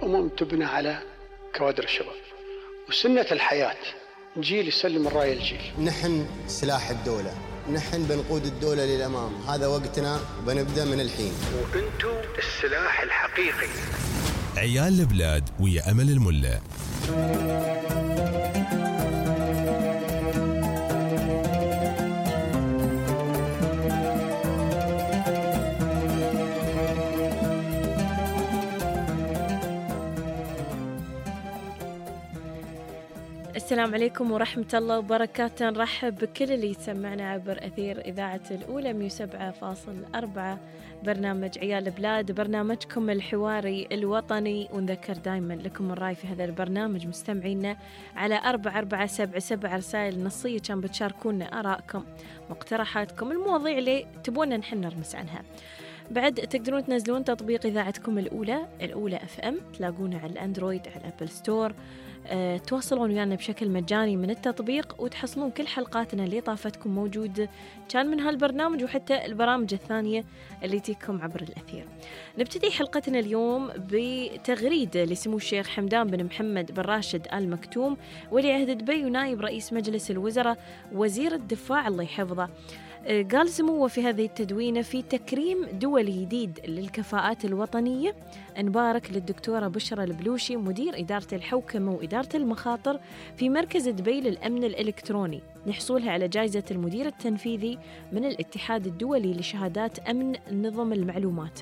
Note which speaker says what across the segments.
Speaker 1: الأمم تبنى على كوادر الشباب، وسنة الحياة جيل يسلم الراية الجيل.
Speaker 2: نحن سلاح الدولة، نحن بنقود الدولة للأمام، هذا وقتنا وبنبدأ من الحين.
Speaker 1: وأنتم السلاح الحقيقي.
Speaker 3: عيال البلاد ويا أمل الملا.
Speaker 4: السلام عليكم ورحمة الله وبركاته. نرحب بكل اللي يسمعنا عبر أثير إذاعة الأولى 107.4 برنامج عيال بلاد، برنامجكم الحواري الوطني. ونذكر دايما لكم الرأي في هذا البرنامج مستمعينا على 4477 رسائل نصية كان بتشاركونا آراءكم مقترحاتكم المواضيع اللي تبونا نحن نرمس عنها. بعد تقدرون تنزلون تطبيق إذاعتكم الأولى FM، تلاقونه على الأندرويد على الأبل ستور. تواصلون ويانا بشكل مجاني من التطبيق وتحصلون كل حلقاتنا اللي طافتكم موجود كان من هالبرنامج وحتى البرامج الثانية اللي تيكم عبر الأثير. نبتدي حلقتنا اليوم بتغريدة لسمو الشيخ حمدان بن محمد بن راشد آل مكتوم ولي عهد دبي ونائب رئيس مجلس الوزراء وزير الدفاع الله يحفظه. قال سموه في هذه التدوينة: في تكريم دولي جديد للكفاءات الوطنية، نبارك للدكتورة بشرى البلوشي مدير إدارة الحوكمة وإدارة المخاطر في مركز دبي للأمن الإلكتروني لحصولها على جائزة المدير التنفيذي من الاتحاد الدولي لشهادات أمن نظم المعلومات،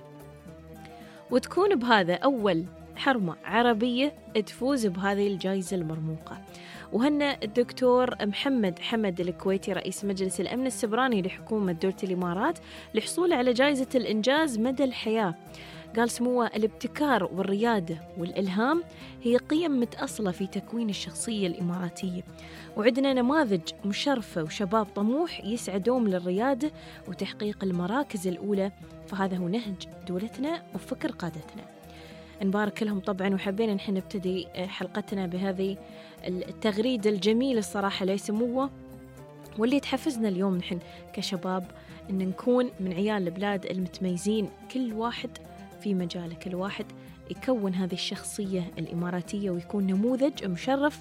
Speaker 4: وتكون بهذا أول حرمة عربية تفوز بهذه الجائزة المرموقة. وهنا الدكتور محمد حمد الكويتي رئيس مجلس الأمن السبراني لحكومة دولة الإمارات لحصول على جائزة الإنجاز مدى الحياة. قال سموه: الابتكار والريادة والإلهام هي قيم متأصلة في تكوين الشخصية الإماراتية، وعندنا نماذج مشرفة وشباب طموح يسعدون للريادة وتحقيق المراكز الأولى، فهذا هو نهج دولتنا وفكر قادتنا. نبارك لهم طبعا. وحبينا نحن نبتدي حلقتنا بهذه التغريدة الجميلة الصراحة اللي يسموه، واللي تحفزنا اليوم نحن كشباب أن نكون من عيال البلاد المتميزين، كل واحد في مجاله، كل واحد يكون هذه الشخصية الإماراتية ويكون نموذج مشرف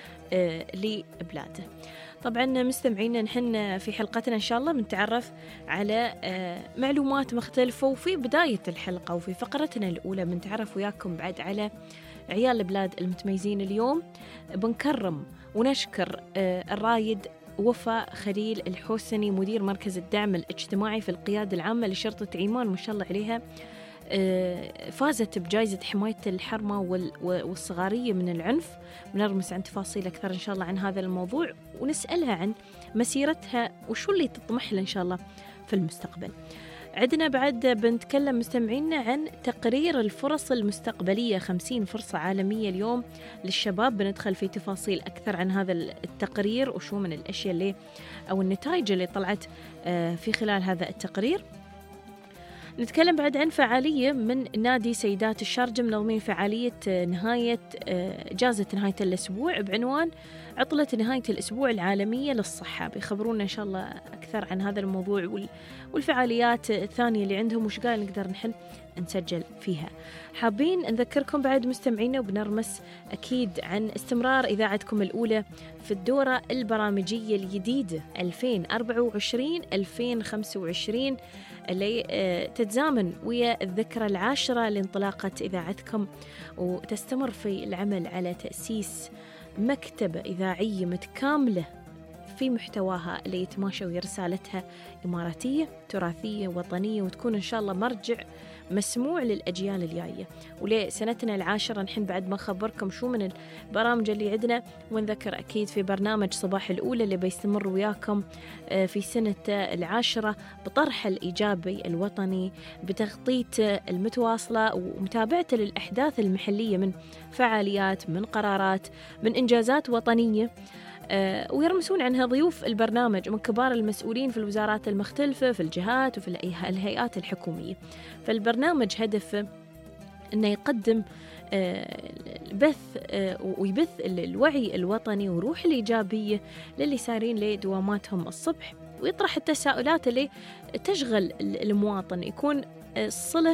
Speaker 4: لبلاده. طبعا مستمعينا نحن في حلقتنا إن شاء الله بنتعرف على معلومات مختلفة، وفي بداية الحلقة وفي فقرتنا الأولى بنتعرف وياكم بعد على عيال البلاد المتميزين. اليوم بنكرم ونشكر الرايد وفاء خليل الحوسني مدير مركز الدعم الاجتماعي في القيادة العامة لشرطة عمان، ما شاء الله عليها فازت بجائزة حماية الحرمة والصغارية من العنف. بنرمس عن تفاصيل أكثر إن شاء الله عن هذا الموضوع، ونسألها عن مسيرتها وشو اللي تطمح له إن شاء الله في المستقبل. عندنا بعد بنتكلم مستمعينا عن تقرير الفرص المستقبلية 50 فرصة عالمية اليوم للشباب. بندخل في تفاصيل أكثر عن هذا التقرير وشو من الأشياء اللي أو النتائج اللي طلعت في خلال هذا التقرير. نتكلم بعد عن فعالية من نادي سيدات الشارجة، منظمين فعالية جازة نهاية الأسبوع بعنوان عطلة نهاية الأسبوع العالمية للصحة. بيخبرونا إن شاء الله أكثر عن هذا الموضوع والفعاليات الثانية اللي عندهم وش قال نقدر نحن نسجل فيها. حابين نذكركم بعد مستمعينا وبنرمس أكيد عن استمرار إذاعتكم الأولى في الدورة البرامجية الجديدة 2024-2025 اللي تتزامن ويا الذكرى العاشرة لانطلاقة إذاعتكم، وتستمر في العمل على تأسيس مكتبة إذاعية متكاملة في محتواها اللي يتماشى ويا رسالتها إماراتية تراثية وطنية، وتكون إن شاء الله مرجع مسموع للأجيال الجاية. ولسنتنا العاشرة نحن بعد ما خبركم شو من البرامج اللي عندنا، ونذكر أكيد في برنامج صباح الأولى اللي بيستمر وياكم في سنة العاشرة بطرح الإيجابي الوطني، بتغطية المتواصلة ومتابعة للأحداث المحلية من فعاليات، من قرارات، من إنجازات وطنية، ويرمسون عنها ضيوف البرنامج من كبار المسؤولين في الوزارات المختلفة في الجهات وفي الهيئات الحكومية. فالبرنامج هدف أنه يقدم بث ويبث الوعي الوطني وروح الإيجابية للي سارين لدواماتهم الصبح، ويطرح التساؤلات اللي تشغل المواطن، يكون الصلة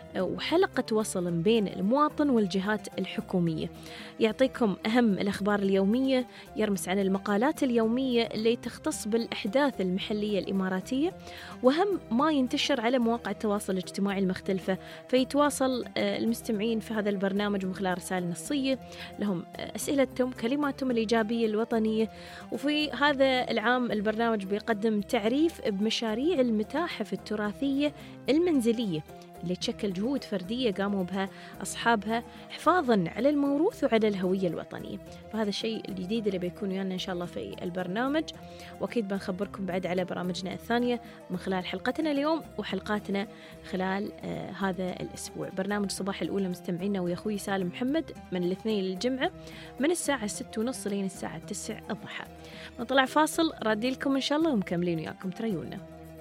Speaker 4: وحلقة وصل بين المواطن والجهات الحكومية. يعطيكم أهم الأخبار اليومية، يرمس عن المقالات اليومية اللي تختص بالأحداث المحلية الإماراتية، وهم ما ينتشر على مواقع التواصل الاجتماعي المختلفة. فيتواصل المستمعين في هذا البرنامج من خلال رسائل نصية لهم أسئلتهم، كلماتهم الإيجابية الوطنية. وفي هذا العام البرنامج بيقدم تعريف بمشاريع المتاحف التراثية المنزلية اللي تشكل جهود فردية قاموا بها أصحابها حفاظاً على الموروث وعلى الهوية الوطنية. فهذا الشيء الجديد اللي بيكون ويانا إن شاء الله في البرنامج، وأكيد بنخبركم بعد على برامجنا الثانية من خلال حلقتنا اليوم وحلقاتنا خلال هذا الأسبوع. برنامج صباح الأولى مستمعينا ويا أخوي سالم محمد من الاثنين للجمعة من الساعة 6:30 لين الساعة 9 الضحى. نطلع فاصل، رادي لكم إن شاء الله ومكملين وياكم تريونا.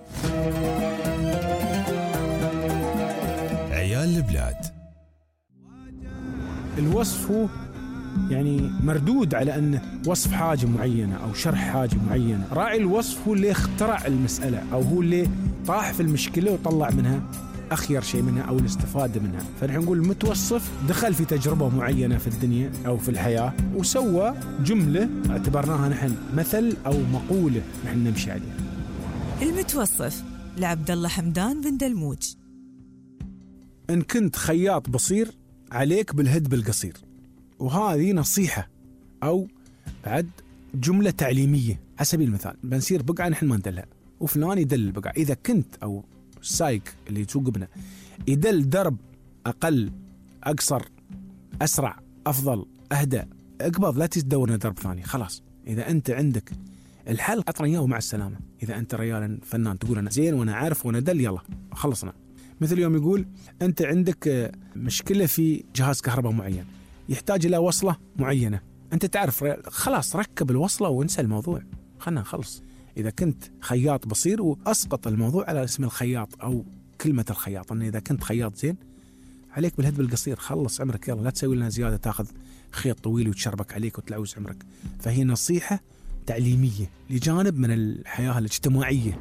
Speaker 3: عيال البلاد.
Speaker 5: الوصف هو يعني مردود على أنه وصف حاجة معينة أو شرح حاجة معينة. راعي الوصف هو اللي اخترع المسألة أو هو اللي طاح في المشكلة وطلع منها أخير شيء منها أو الاستفادة منها. فنحن نقول المتوصف دخل في تجربة معينة في الدنيا أو في الحياة وسوى جملة اعتبرناها نحن مثل أو مقولة نحن نمشي عليها.
Speaker 6: المتوصف لعبد الله حمدان بن دلموج.
Speaker 5: إن كنت خياط بصير عليك بالهد بالقصير. وهذه نصيحة أو بعد جملة تعليمية. على سبيل المثال بنسير بقعة نحن ما ندلها وفلان يدل البقعة. إذا كنت أو السايق اللي يسوق بنا يدل درب أقل أقصر أسرع أفضل أهدى اقبض، لا تدورنا درب ثاني خلاص. إذا أنت عندك الحل أطرنا إياه ومع السلامة. إذا أنت رجال فنان تقول أنا زين وأنا عارف وأنا دل يلا خلصنا. مثل يوم يقول أنت عندك مشكلة في جهاز كهرباء معين يحتاج إلى وصلة معينة، أنت تعرف خلاص ركب الوصلة وانسى الموضوع خلنا نخلص. إذا كنت خياط بصير وأسقط الموضوع على اسم الخياط أو كلمة الخياط، أن إذا كنت خياط زين عليك بالهد بالقصير خلص عمرك يلا، لا تسوي لنا زيادة تاخذ خيط طويل وتشربك عليك وتلعوز عمرك. فهي نصيحة تعليمية لجانب من الحياة الاجتماعية.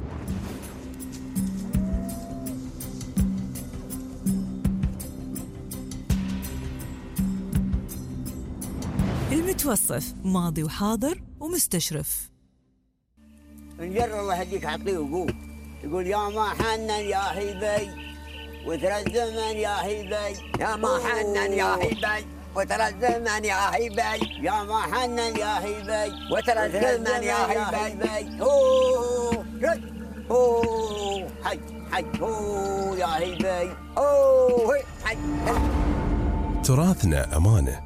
Speaker 6: المتوصف ماضي وحاضر ومستشرف.
Speaker 7: نجر الله يهديك عطيه وقول يقول يا ما حنن يا هيبي وترى الزمن يا هيبي، يا ما حنن يا هيبي وترى الزمن يا هيبي، يا ما حنن يا هيبي وترى الزمن يا هيبي. اوه اوه حي حي اوه يا هيبي اوه حي.
Speaker 3: تراثنا أمانة.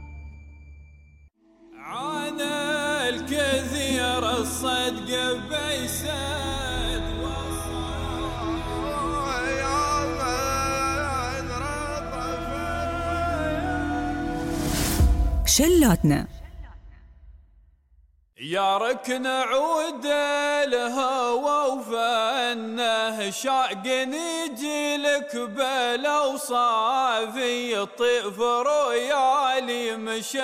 Speaker 8: عانى الكثير الصدق بيسد يا من رطف
Speaker 6: شلاتنا
Speaker 8: يا ركن عود الهوى وفنه شاقني جيلك بالاوصافي الطيف رويالي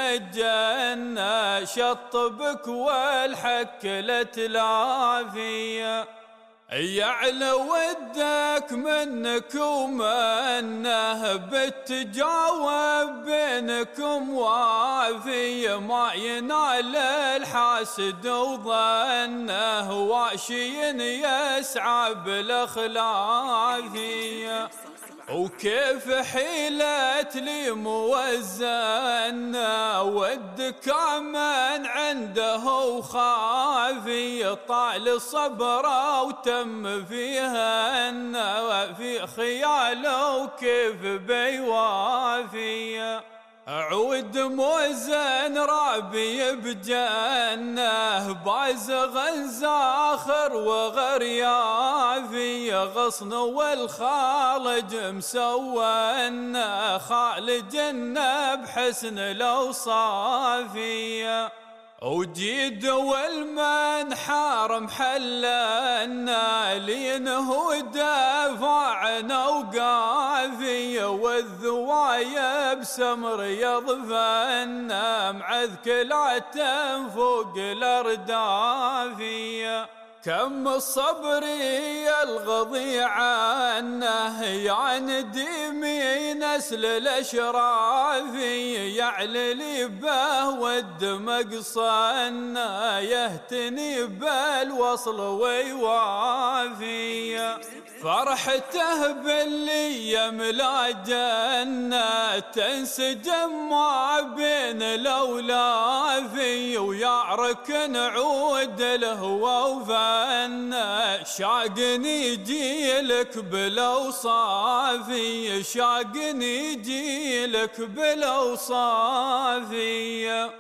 Speaker 8: مشجن شطبك والحكلة العافية يعلى ودك منك ومنه بتجاوب بينكم وافي ما ينال الحاسد وظنه واشي يسعى بالاخلافيه وكيف حيلت لي موزنا ودك من عنده وخافي طال صبره وتم فيها في خياله وكيف بيوافي عود موزن رابي بجنه بازغ زاخر وغريافي غصن والخالج مسوّن خالجنا بحسن الاوصافي وجيد والمنحار محلنا لينه دافعنا وقافي والذوايا بسمر يضفنا معذك لا تنفوق الاردافي كم الصبر يلغضي عنه يعندي نسل الأشرافي يعللي به والدمق صنه يهتني بالوصل ويوافي فرحته باللي يملا جنة تنسجم ما بين الأولافي ويعرك نعود الهوى وفنه شاقني جيلك بالأوصافي شاقني جيلك بالأوصافي.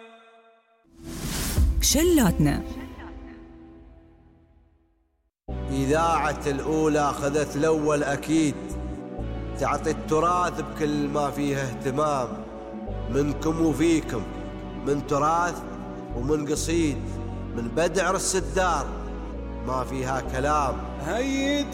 Speaker 6: شلاتنا
Speaker 9: إذاعة الأولى أخذت الأول أكيد تعطي التراث بكل ما فيه اهتمام منكم وفيكم من تراث ومن قصيد من بدع السدار ما فيها كلام.
Speaker 10: هيد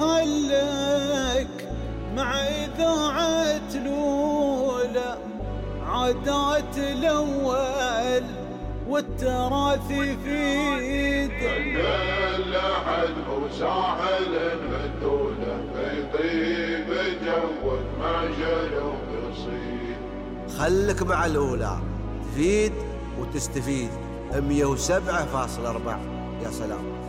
Speaker 10: وخلك مع إذاعة الأولى عادات الأول والتراث يفيد
Speaker 11: اللحد وساحل الفتولة يطيب جوك ما جلو بصيد.
Speaker 9: خلك مع الأولى تفيد وتستفيد 107.4. يا سلام.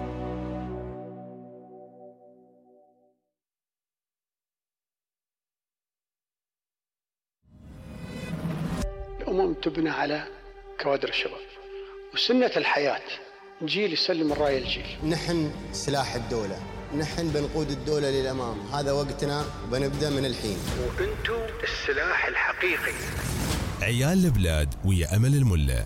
Speaker 1: الأمم تبنى على كوادر الشباب وسنة الحياة، جيل يسلم الراية الجيل.
Speaker 2: نحن سلاح الدولة، نحن بنقود الدولة للأمام، هذا وقتنا وبنبدأ من الحين.
Speaker 1: وأنتم السلاح الحقيقي.
Speaker 3: عيال البلاد ويا أمل الملة.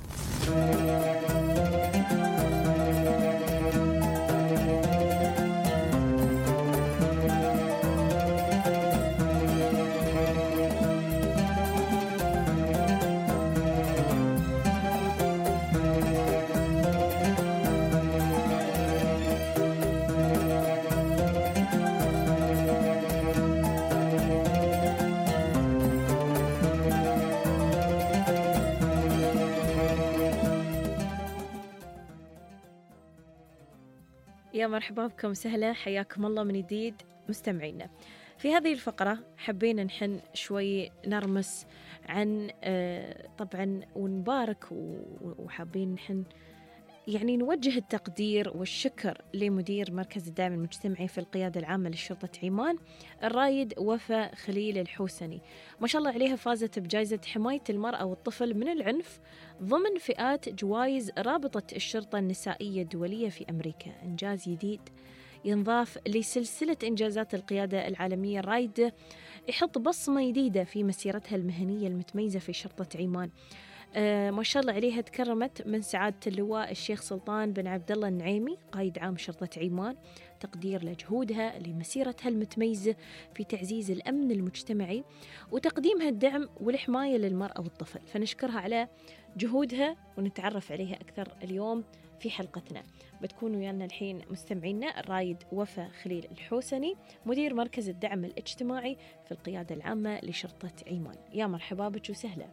Speaker 4: يا مرحبا بكم سهلة، حياكم الله من جديد مستمعينا. في هذه الفقرة حبينا نحن شوي نرمس عن طبعا ونبارك وحابين نحن يعني نوجه التقدير والشكر لمدير مركز الدعم المجتمعي في القيادة العامة لشرطة عمان الرايد وفاء خليل الحوسني، ما شاء الله عليها فازت بجائزة حماية المرأة والطفل من العنف ضمن فئات جوائز رابطة الشرطة النسائية الدولية في أمريكا. إنجاز جديد ينضاف لسلسلة إنجازات القيادة العالمية الرايدة، يحط بصمة جديدة في مسيرتها المهنية المتميزة في شرطة عمان. ما شاء الله عليها تكرمت من سعادة اللواء الشيخ سلطان بن عبد الله النعيمي قائد عام شرطة عمان تقدير لجهودها لمسيرتها المتميزة في تعزيز الأمن المجتمعي وتقديمها الدعم والحماية للمرأة والطفل، فنشكرها على جهودها ونتعرف عليها أكثر اليوم في حلقتنا. بتكونوا ويانا الحين مستمعينا الرايد وفاء خليل الحوسني مدير مركز الدعم الاجتماعي في القيادة العامة لشرطة عمان. يا مرحبا بك وسهلا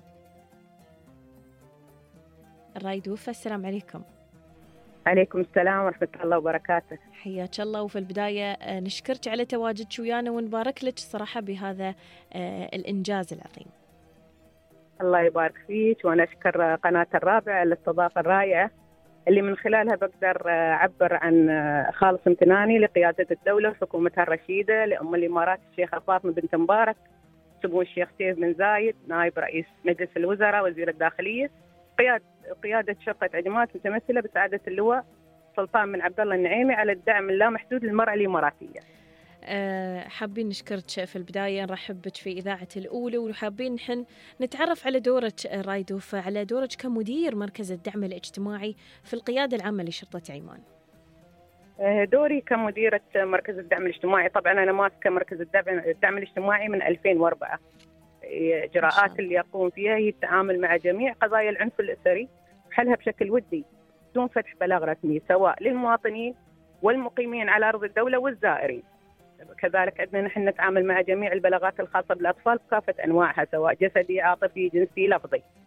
Speaker 4: الرايد وفاء، السلام عليكم.
Speaker 12: عليكم السلام ورحمة الله وبركاته.
Speaker 4: حياك الله. وفي البداية نشكرك على تواجدك ويانا ونبارك لك الصراحة بهذا الإنجاز العظيم.
Speaker 12: الله يبارك فيك، وأنا أشكر قناة الرابع على الاستضافة الرائعة اللي من خلالها بقدر أعبر عن خالص امتناني لقيادة الدولة وحكومتها الرشيدة لأم الإمارات الشيخة فاطمة بنت مبارك، سمو الشيخ سيف بن زايد نائب رئيس مجلس الوزراء وزير الداخلية، قيادة شرطة عجمات متمثلة بسعادة اللواء سلطان بن عبد الله النعيمي على الدعم اللامحدود للمرأة الإماراتية.
Speaker 4: حابين نشكرك في البداية، نرحب بك في إذاعة الأولى، وحابين نحن نتعرف على دورك رايد وفاء، على دورك كمدير مركز الدعم الاجتماعي في القيادة العامة لشرطة عمان.
Speaker 12: دوري كمديرة مركز الدعم الاجتماعي، طبعا أنا ماسكة مركز الدعم الاجتماعي من 2004. إجراءات اللي يقوم فيها هي التعامل مع جميع قضايا العنف الأسري وحلها بشكل ودي دون فتح بلاغ رسمي سواء للمواطنين والمقيمين على أرض الدولة والزائرين. كذلك عندنا نحن نتعامل مع جميع البلاغات الخاصة بالأطفال بكافة أنواعها سواء جسدي عاطفي جنسي لفظي.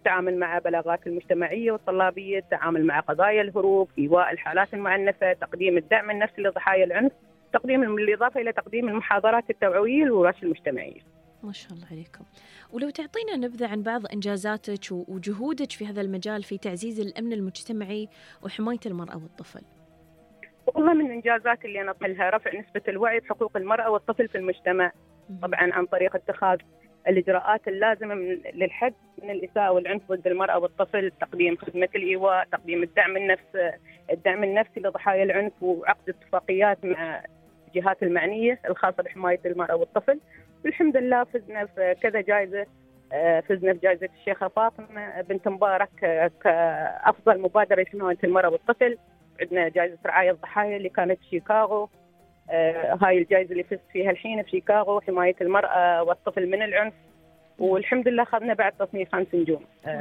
Speaker 12: التعامل مع بلاغات المجتمعية والطلابية، التعامل مع قضايا الهروب، إيواء الحالات المعنفة، تقديم الدعم النفسي لضحايا العنف، بالإضافة إلى تقديم المحاضرات التوعوية للورش المجتمعية.
Speaker 4: ما شاء الله عليكم. ولو تعطينا نبذة عن بعض إنجازاتك وجهودك في هذا المجال في تعزيز الأمن المجتمعي وحماية المرأة والطفل.
Speaker 12: والله من الإنجازات اللي أنا أطملها رفع نسبة الوعي بحقوق المرأة والطفل في المجتمع، طبعا عن طريق اتخاذ الإجراءات اللازمة للحد من الإساءة والعنف ضد المرأة والطفل، تقديم خدمة الإيواء، تقديم الدعم النفسي لضحايا العنف، وعقد اتفاقيات مع الجهات المعنية الخاصة بحماية المرأة والطفل. والحمد لله فزنا في كذا جائزة، فزنا في جائزة الشيخة فاطمة بنت مبارك كأفضل مبادرة لحماية المرأة والطفل. عندنا جائزة رعاية الضحايا اللي كانت في شيكاغو، هاي الجائزة اللي فزت فيها الحين في شيكاغو، حماية المرأة والطفل من العنف. والحمد لله أخذنا بعد تصنيف 5 نجوم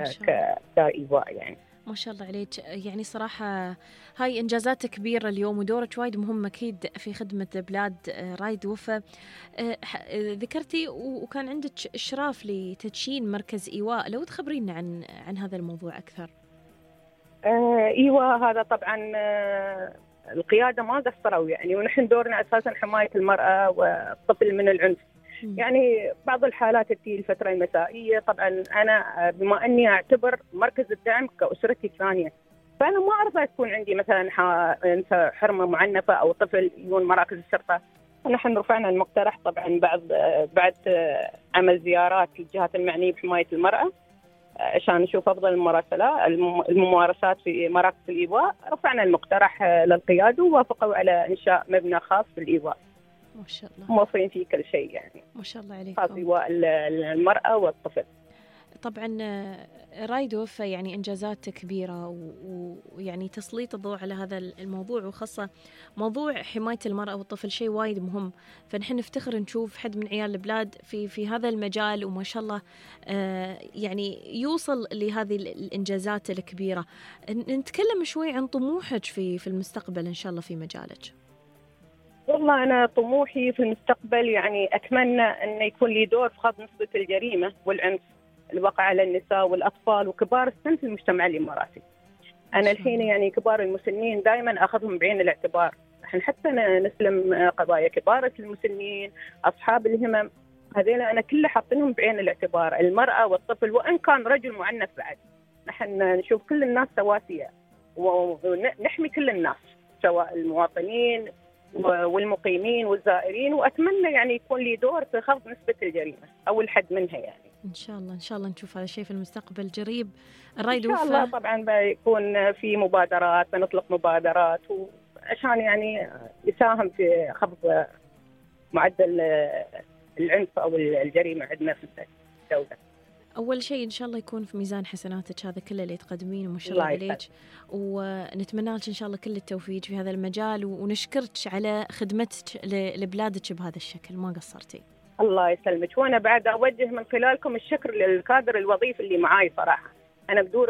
Speaker 12: كإيواء يعني.
Speaker 4: ما شاء الله عليك. يعني صراحة هاي إنجازات كبيرة اليوم ودورك وايد مهم أكيد في خدمة بلاد رايد وفا. ذكرتي وكان عندك إشراف لتدشين مركز إيواء، لو تخبرينا عن هذا الموضوع أكثر.
Speaker 12: إيواء هذا طبعا القيادة ما قصروا يعني، ونحن دورنا أساسا حماية المرأة والطفل من العنف. يعني بعض الحالات تأتي الفترة المسائية، طبعا أنا بما أني أعتبر مركز الدعم كأسرتي الثانية، فأنا ما أرضى تكون عندي مثلا حرمة معنفة أو طفل يجون مراكز الشرطة. ونحن رفعنا المقترح طبعا بعد عمل زيارات للجهات المعنية بحماية المرأة عشان نشوف أفضل الممارسات في مراكز الإيواء. رفعنا المقترح للقيادة ووافقوا على إنشاء مبنى خاص بالإيواء.
Speaker 4: ما شاء الله.
Speaker 12: موفرين فيه كل شيء يعني.
Speaker 4: ما شاء الله عليكم.
Speaker 12: خاص إيواء المرأة والطفل.
Speaker 4: طبعا رايد وفا يعني إنجازات كبيرة ويعني تسليط الضوء على هذا الموضوع، وخاصة موضوع حماية المرأة والطفل شيء وايد مهم. فنحن نفتخر نشوف حد من عيال البلاد في هذا المجال، وما شاء الله يعني يوصل لهذه الإنجازات الكبيرة. نتكلم شوي عن طموحك في المستقبل إن شاء الله في مجالك.
Speaker 12: والله أنا طموحي في المستقبل يعني أتمنى أن يكون لي دور في خفض نسبة الجريمة والعنف الواقع على النساء والأطفال وكبار السن في المجتمع الإماراتي. أنا الحين يعني كبار المسنين دائما أخذهم بعين الاعتبار. نحن حتى نسلم قضايا كبار المسنين، أصحاب الهمم، هذول أنا كله حاطينهم بعين الاعتبار، المرأة والطفل وإن كان رجل معنف بعد. نحن نشوف كل الناس سواسية ونحمي كل الناس سواء المواطنين والمقيمين والزائرين، وأتمنى يعني يكون لي دور في خفض نسبة الجريمة أو الحد منها يعني.
Speaker 4: إن شاء الله نشوف هذا الشيء في المستقبل قريب. الرايد وفا
Speaker 12: إن شاء الله طبعا بيكون في مبادرات، بنطلق مبادرات عشان يعني يساهم في خفض معدل العنف أو الجريمة عندنا في الدولة.
Speaker 4: أول شيء إن شاء الله يكون في ميزان حسناتك هذا كله اللي تقدمين، وما شاء الله عليك، ونتمنى لك إن شاء الله كل التوفيق في هذا المجال، ونشكرك على خدمتك لبلادك بهذا الشكل، ما قصرتي.
Speaker 12: الله يسلمك. وأنا بعد أوجه من خلالكم الشكر للكادر الوظيفي اللي معاي صراحة. أنا بدون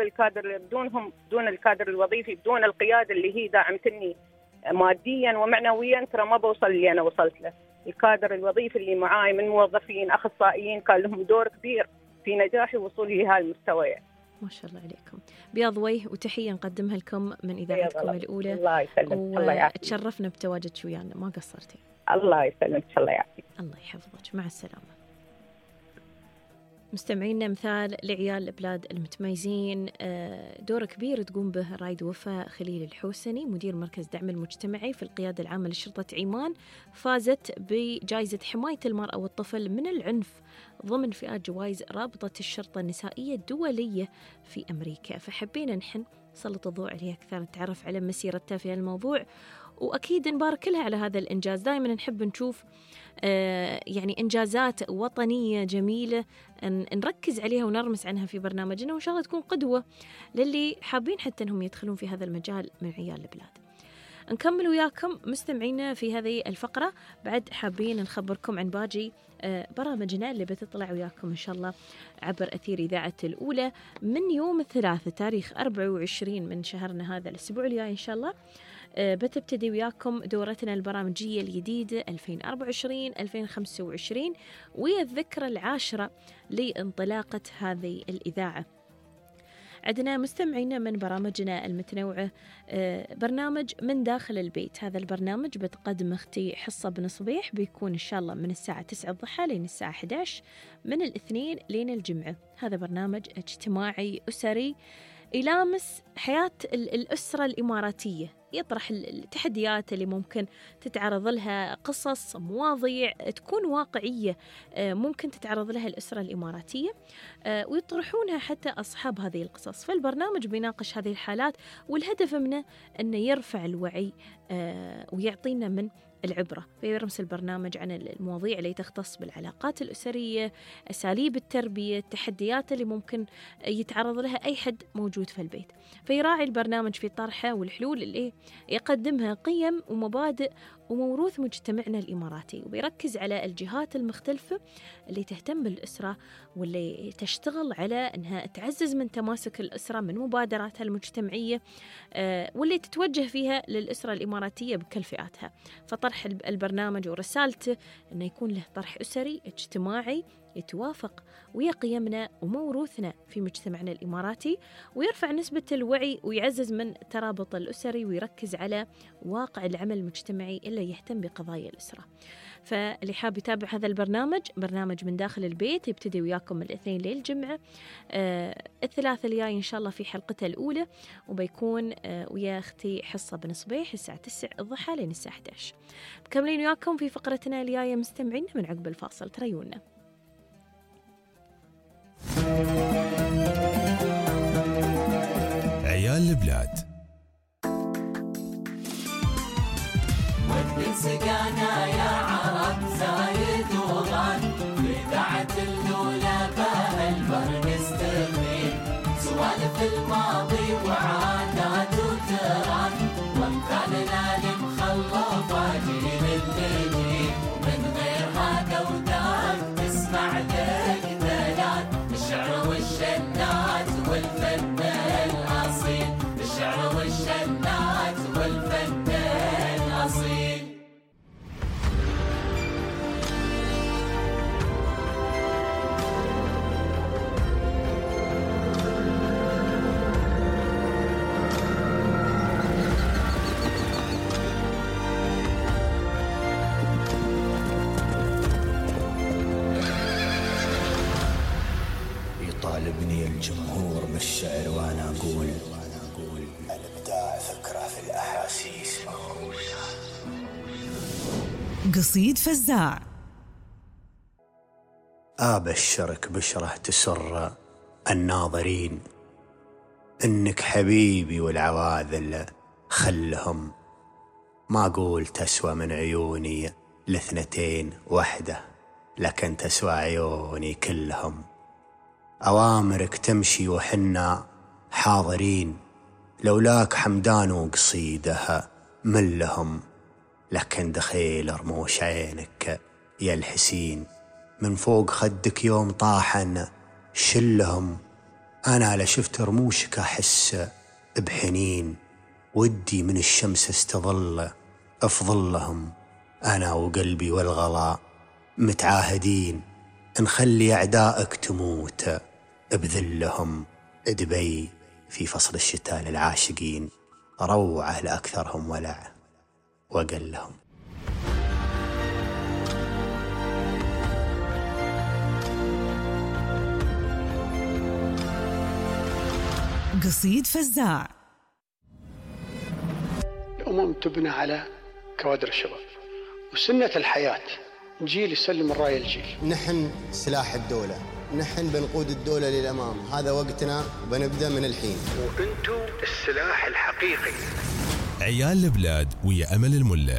Speaker 12: الكادر الوظيفي، بدون القيادة اللي هي داعمتني ماديا ومعنويا، ترى ما بوصل اللي أنا وصلت له. الكادر الوظيفي اللي معاي من موظفين أخصائيين كان لهم دور كبير في نجاحي ووصولي لهذا المستوى.
Speaker 4: ما شاء الله عليكم. بياض وجه وتحية نقدمها لكم من إذاعتكم الأولى.
Speaker 12: الله يسلمك. الله يعافيك.
Speaker 4: وتشرفنا بتواجدك ويانا، ما قصرتي.
Speaker 12: الله يسلمك. الله يعافيك.
Speaker 4: الله يحفظك. مع السلامة. مستمعينا، مثال لعيال البلاد المتميزين، دور كبير تقوم به رايد وفا خليل الحوسني، مدير مركز دعم المجتمعي في القيادة العامة لشرطة عمان، فازت بجائزة حماية المرأة والطفل من العنف ضمن فئات جوائز رابطة الشرطة النسائية الدولية في أمريكا. فحبينا نحن نسلط الضوء عليها أكثر، نتعرف على مسيرتها في الموضوع، وأكيد نبارك لها على هذا الإنجاز. دائما نحب نشوف يعني إنجازات وطنية جميلة نركز عليها ونرمس عنها في برنامجنا، وإن شاء الله تكون قدوة للي حابين حتى أنهم يدخلون في هذا المجال من عيال البلاد. نكمل وياكم مستمعينا في هذه الفقرة، بعد حابين نخبركم عن باقي برامجنا اللي بتطلع وياكم إن شاء الله عبر أثير إذاعة الأولى من يوم الثلاثاء تاريخ 24 من شهرنا هذا الأسبوع الجاي إن شاء الله. بتبتدي وياكم دورتنا البرامجية الجديدة 2024-2025 وهي الذكرى 10 لانطلاقة هذه الإذاعة. عندنا مستمعينا من برامجنا المتنوعة برنامج من داخل البيت. هذا البرنامج بتقدم أختي حصة بن صبيح، بيكون إن شاء الله من الساعة 9 الضحى لين الساعة 11 من الاثنين لين الجمعة. هذا برنامج اجتماعي أسري يلامس حياة الأسرة الإماراتية، يطرح التحديات اللي ممكن تتعرض لها، قصص مواضيع تكون واقعية ممكن تتعرض لها الأسرة الإماراتية ويطرحونها حتى أصحاب هذه القصص. فالبرنامج بيناقش هذه الحالات، والهدف منه أنه يرفع الوعي ويعطينا من العبرة. فيرمس البرنامج عن المواضيع اللي تختص بالعلاقات الأسرية، أساليب التربية، التحديات اللي ممكن يتعرض لها أي حد موجود في البيت. فيراعي البرنامج في طرحه والحلول اللي يقدمها قيم ومبادئ وموروث مجتمعنا الإماراتي، وبيركز على الجهات المختلفة اللي تهتم بالأسرة واللي تشتغل على أنها تعزز من تماسك الأسرة من مبادراتها المجتمعية واللي تتوجه فيها للأسرة الإماراتية بكل فئاتها. فطرح البرنامج ورسالته أنه يكون له طرح أسري اجتماعي يتوافق ويا قيمنا وموروثنا في مجتمعنا الإماراتي، ويرفع نسبة الوعي ويعزز من الترابط الأسري، ويركز على واقع العمل المجتمعي اللي يهتم بقضايا الأسرة. فاللي حاب يتابع هذا برنامج من داخل البيت، يبتدي وياكم من الاثنين للجمعة. الثلاثاء الجاي إن شاء الله في حلقته الأولى، وبيكون ويا أختي حصة بن صبيح الساعة 9 الضحى لين الساعة 11. مكملين وياكم في فقرتنا الجاية مستمعين من عقب الفاصل، تريونا.
Speaker 3: عيال البلاد
Speaker 13: وقت سقانا يا عرب زايد وغان، بدعة الأولى بها البر نستفيد، سوالف الماضي وعادات وتران، وامثالنا المخلفة جيل الجديد، ومن غير هذا وداك تسمع ذاك دلال، الشعر والشنات والفن الأصيل، الشعر والشنات والفن الأصيل.
Speaker 14: يطالبني الجمهور بالشعر وانا اقول الابداع فكره في الاحاسيس مهروسه.
Speaker 6: قصيد فزاع.
Speaker 2: أبشرك بشرة تسر الناظرين، إنك حبيبي والعواذل خلهم، ما أقول تسوى من عيوني الاثنتين وحده، لكن تسوى عيوني كلهم. أوامرك تمشي وحنا حاضرين، لولاك حمدان وقصيدها من لهم، لكن دخيل رموش عينك يا الحسين، من فوق خدك يوم طاحن شلهم. أنا لشفت رموشك أحس بحنين، ودي من الشمس استظل أفضلهم. أنا وقلبي والغلا متعاهدين، نخلي أعدائك تموت بذلهم. دبي في فصل الشتاء للعاشقين، روعة لأكثرهم ولع وقلهم.
Speaker 6: قصيد فزاع.
Speaker 1: الأمم تبنى على كوادر الشباب، وسنة الحياة جيل يسلم الراية الجيل.
Speaker 2: نحن سلاح الدولة، نحن بنقود الدولة للأمام، هذا وقتنا وبنبدأ من الحين.
Speaker 1: وأنتم السلاح الحقيقي.
Speaker 3: عيال البلاد ويا أمل الملا.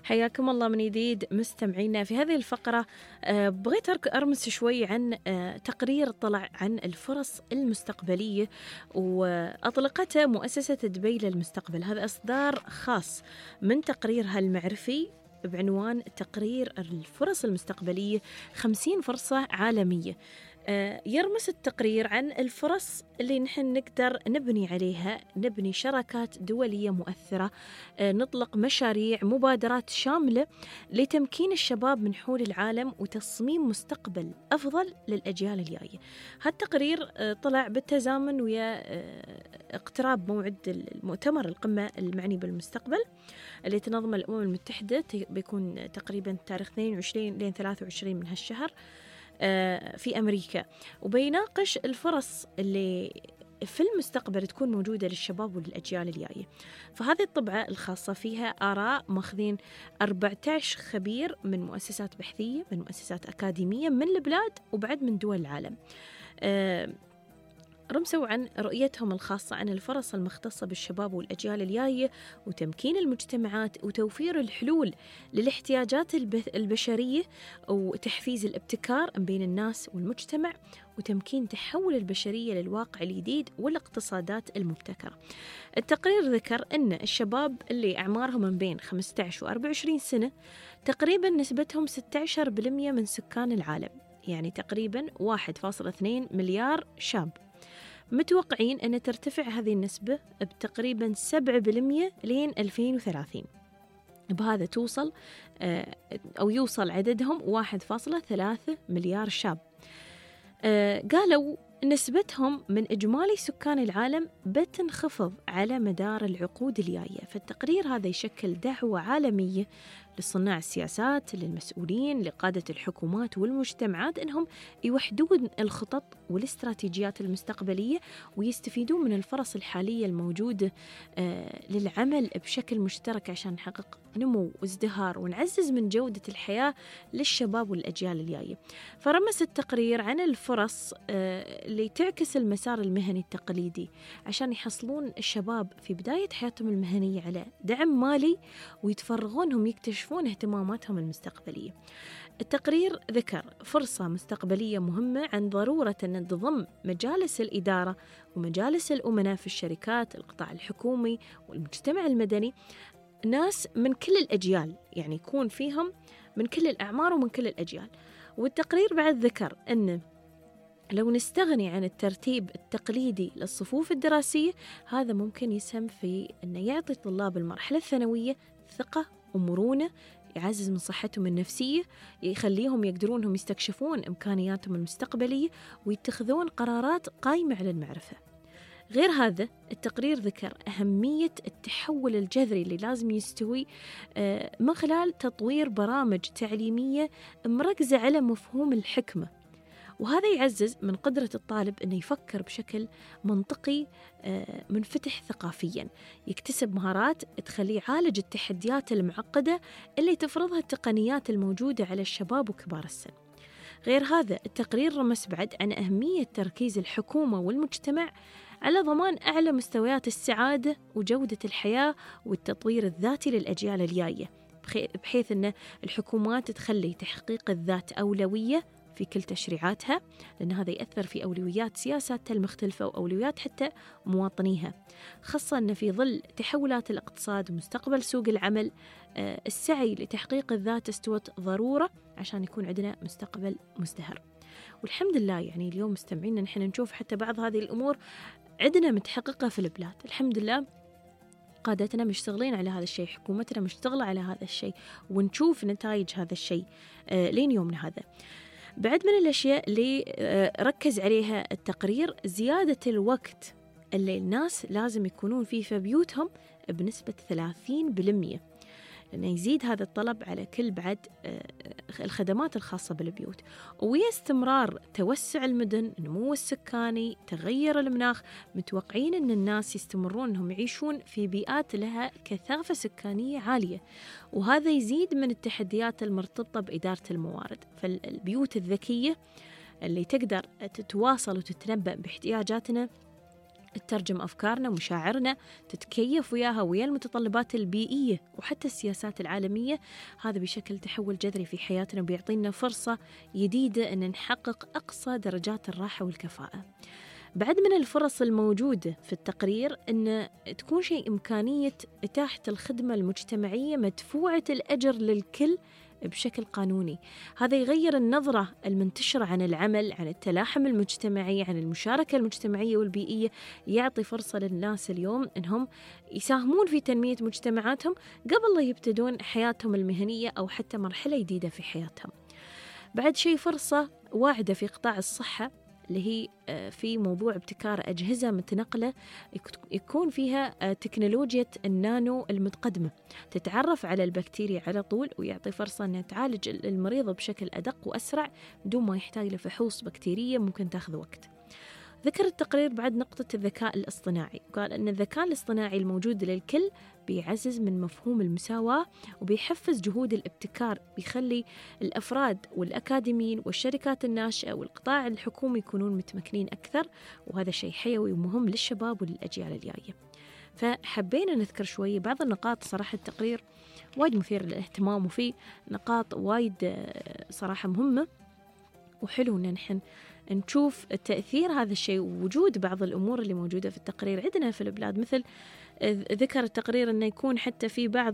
Speaker 4: حياكم الله من جديد مستمعينا. في هذه الفقرة بغيت أرمس شوي عن تقرير طلع عن الفرص المستقبلية وأطلقته مؤسسة دبي للمستقبل. هذا إصدار خاص من تقريرها المعرفي بعنوان تقرير الفرص المستقبلية 50 فرصة عالمية. يرمس التقرير عن الفرص اللي نحن نقدر نبني عليها، نبني شراكات دولية مؤثرة، نطلق مشاريع مبادرات شاملة لتمكين الشباب من حول العالم وتصميم مستقبل أفضل للأجيال الجاية. هالتقرير طلع بالتزامن ويا اقتراب موعد المؤتمر القمة المعني بالمستقبل اللي تنظم الأمم المتحدة، بيكون تقريبا تاريخ 22 لين 23 من هالشهر في أمريكا، وبيناقش الفرص اللي في المستقبل تكون موجودة للشباب وللأجيال الجاية. فهذه الطبعة الخاصة فيها آراء ماخذين 14 خبير من مؤسسات بحثية، من مؤسسات أكاديمية، من البلاد وبعد من دول العالم. رمسوا عن رؤيتهم الخاصة عن الفرص المختصة بالشباب والأجيال الجاية وتمكين المجتمعات وتوفير الحلول للاحتياجات البشرية وتحفيز الابتكار بين الناس والمجتمع وتمكين تحول البشرية للواقع الجديد والاقتصادات المبتكرة. التقرير ذكر أن الشباب اللي أعمارهم من بين 15 و 24 سنة تقريبا نسبتهم 16% من سكان العالم، يعني تقريبا 1.2 مليار شاب. متوقعين أن ترتفع هذه النسبة بتقريبا 7% لين 2030. بهذا توصل أو يوصل عددهم 1.3 مليار شاب. قالوا نسبتهم من إجمالي سكان العالم بتنخفض على مدار العقود الجاية. فالتقرير هذا يشكل دعوة عالمية لصناع السياسات، للمسؤولين، لقادة الحكومات والمجتمعات أنهم يوحدون الخطط والاستراتيجيات المستقبلية ويستفيدون من الفرص الحالية الموجودة للعمل بشكل مشترك عشان نحقق نمو وازدهار ونعزز من جودة الحياة للشباب والأجيال الجاية. فرمس التقرير عن الفرص اللي تعكس المسار المهني التقليدي عشان يحصلون الشباب في بداية حياتهم المهنية على دعم مالي ويتفرغونهم يكتشفون اهتماماتهم المستقبلية. التقرير ذكر فرصة مستقبلية مهمة عن ضرورة أن تضم مجالس الإدارة ومجالس الأمناء في الشركات، القطاع الحكومي والمجتمع المدني، ناس من كل الأجيال، يعني يكون فيهم من كل الأعمار ومن كل الأجيال. والتقرير بعد ذكر أن لو نستغني عن الترتيب التقليدي للصفوف الدراسية، هذا ممكن يسهم في أن يعطي طلاب المرحلة الثانوية ثقة ومرونة، يعزز من صحتهم النفسية، يخليهم يقدرون يستكشفون إمكانياتهم المستقبلية ويتخذون قرارات قائمة على المعرفة. غير هذا التقرير ذكر أهمية التحول الجذري اللي لازم يستوي من خلال تطوير برامج تعليمية مركزة على مفهوم الحكمة، وهذا يعزز من قدرة الطالب أنه يفكر بشكل منطقي منفتح ثقافياً، يكتسب مهارات تخليه يعالج التحديات المعقدة اللي تفرضها التقنيات الموجودة على الشباب وكبار السن. غير هذا التقرير رمس بعد عن أهمية تركيز الحكومة والمجتمع على ضمان أعلى مستويات السعادة وجودة الحياة والتطوير الذاتي للأجيال الجاية، بحيث أن الحكومات تخلي تحقيق الذات أولوية في كل تشريعاتها، لأن هذا يأثر في أولويات سياساتها المختلفة وأولويات حتى مواطنيها، خاصة أن في ظل تحولات الاقتصاد ومستقبل سوق العمل السعي لتحقيق الذات استوت ضرورة عشان يكون عندنا مستقبل مزدهر. والحمد لله يعني اليوم مستمعين نحن نشوف حتى بعض هذه الأمور عندنا متحققة في البلاد. الحمد لله قادتنا مشتغلين على هذا الشيء، حكومتنا مشتغلة على هذا الشيء، ونشوف نتائج هذا الشيء لين يومنا هذا. بعد من الأشياء اللي ركز عليها التقرير زيادة الوقت اللي الناس لازم يكونون فيه في بيوتهم بنسبة 30%، لأنه يزيد هذا الطلب على كل بعد الخدمات الخاصة بالبيوت. ويا استمرار توسع المدن، النمو السكاني، تغير المناخ، متوقعين أن الناس يستمرون أنهم يعيشون في بيئات لها كثافة سكانية عالية، وهذا يزيد من التحديات المرتبطة بإدارة الموارد. فالبيوت الذكية اللي تقدر تتواصل وتتنبأ باحتياجاتنا تترجم أفكارنا ومشاعرنا، تتكيف وياها ويا المتطلبات البيئية وحتى السياسات العالمية. هذا بشكل تحول جذري في حياتنا وبيعطينا فرصة جديدة أن نحقق أقصى درجات الراحة والكفاءة. بعد من الفرص الموجودة في التقرير أن تكون شيء إمكانية إتاحة الخدمة المجتمعية مدفوعة الأجر للكل بشكل قانوني. هذا يغير النظرة المنتشرة عن العمل، عن التلاحم المجتمعي، عن المشاركة المجتمعية والبيئية. يعطي فرصة للناس اليوم أنهم يساهمون في تنمية مجتمعاتهم قبل لا يبتدون حياتهم المهنية أو حتى مرحلة جديدة في حياتهم. بعد شيء فرصة واعدة في قطاع الصحة اللي هي في موضوع ابتكار أجهزة متنقلة يكون فيها تكنولوجيا النانو المتقدمة، تتعرف على البكتيريا على طول ويعطي فرصة أن تعالج المريض بشكل أدق وأسرع بدون ما يحتاج لفحوص بكتيرية ممكن تأخذ وقت. ذكر التقرير بعد نقطة الذكاء الاصطناعي، قال أن الذكاء الاصطناعي الموجود للكل بيعزز من مفهوم المساواة وبيحفز جهود الابتكار، بيخلي الأفراد والأكاديميين والشركات الناشئة والقطاع الحكومي يكونون متمكنين أكثر، وهذا شيء حيوي ومهم للشباب وللأجيال الجاية. فحبينا نذكر شوي بعض النقاط. صراحة التقرير وايد مثير للاهتمام وفي نقاط وايد صراحة مهمة، وحلو أن نحن نشوف تأثير هذا الشيء ووجود بعض الأمور اللي موجودة في التقرير عندنا في البلاد. مثل ذكر التقرير أنه يكون حتى في بعض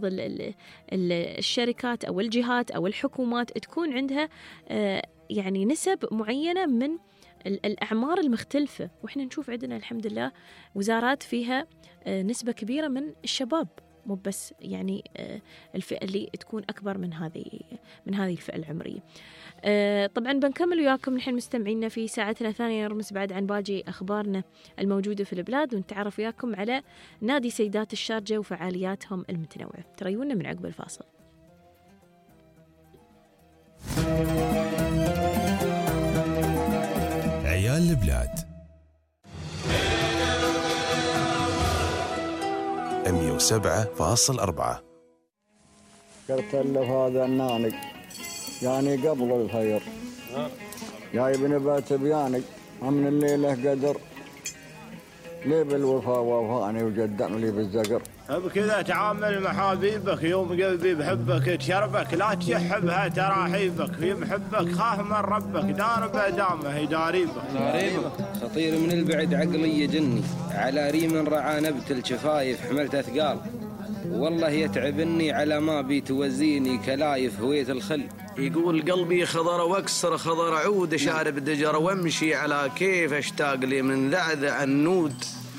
Speaker 4: الشركات أو الجهات أو الحكومات تكون عندها يعني نسب معينة من الأعمار المختلفة، وإحنا نشوف عندنا الحمد لله وزارات فيها نسبة كبيرة من الشباب، مو بس يعني الفئة اللي تكون أكبر من هذه الفئة العمرية. طبعا بنكمل وياكم نحن مستمعينا في ساعتنا الثانية، نرمس بعد عن باقي أخبارنا الموجودة في البلاد ونتعرف وياكم على نادي سيدات الشارجة وفعالياتهم المتنوعة. تريونا من عقب الفاصل.
Speaker 3: عيال البلاد 107.4.
Speaker 15: قلت له هذا الناني يعني قبل الخير جاي بنبات بياني من الليلة قدر ليه بالوفاء وفاني وجدعني لي بالزقر.
Speaker 16: بكذا تعامل مع حبيبك يوم قلبي بحبك تشربك لا تشحبها تراحيبك في محبك خاف من ربك دار بدامه يداريبك.
Speaker 17: خطير من البعد عقلي يجني على ريم رعى نبت الشفايف حملت أثقال والله يتعبني على ما بيتوزيني كلايف هوية الخل.
Speaker 18: يقول قلبي خضر واكسر خضر عود شارب دجر وامشي على كيف اشتاق لي من ذعذع النود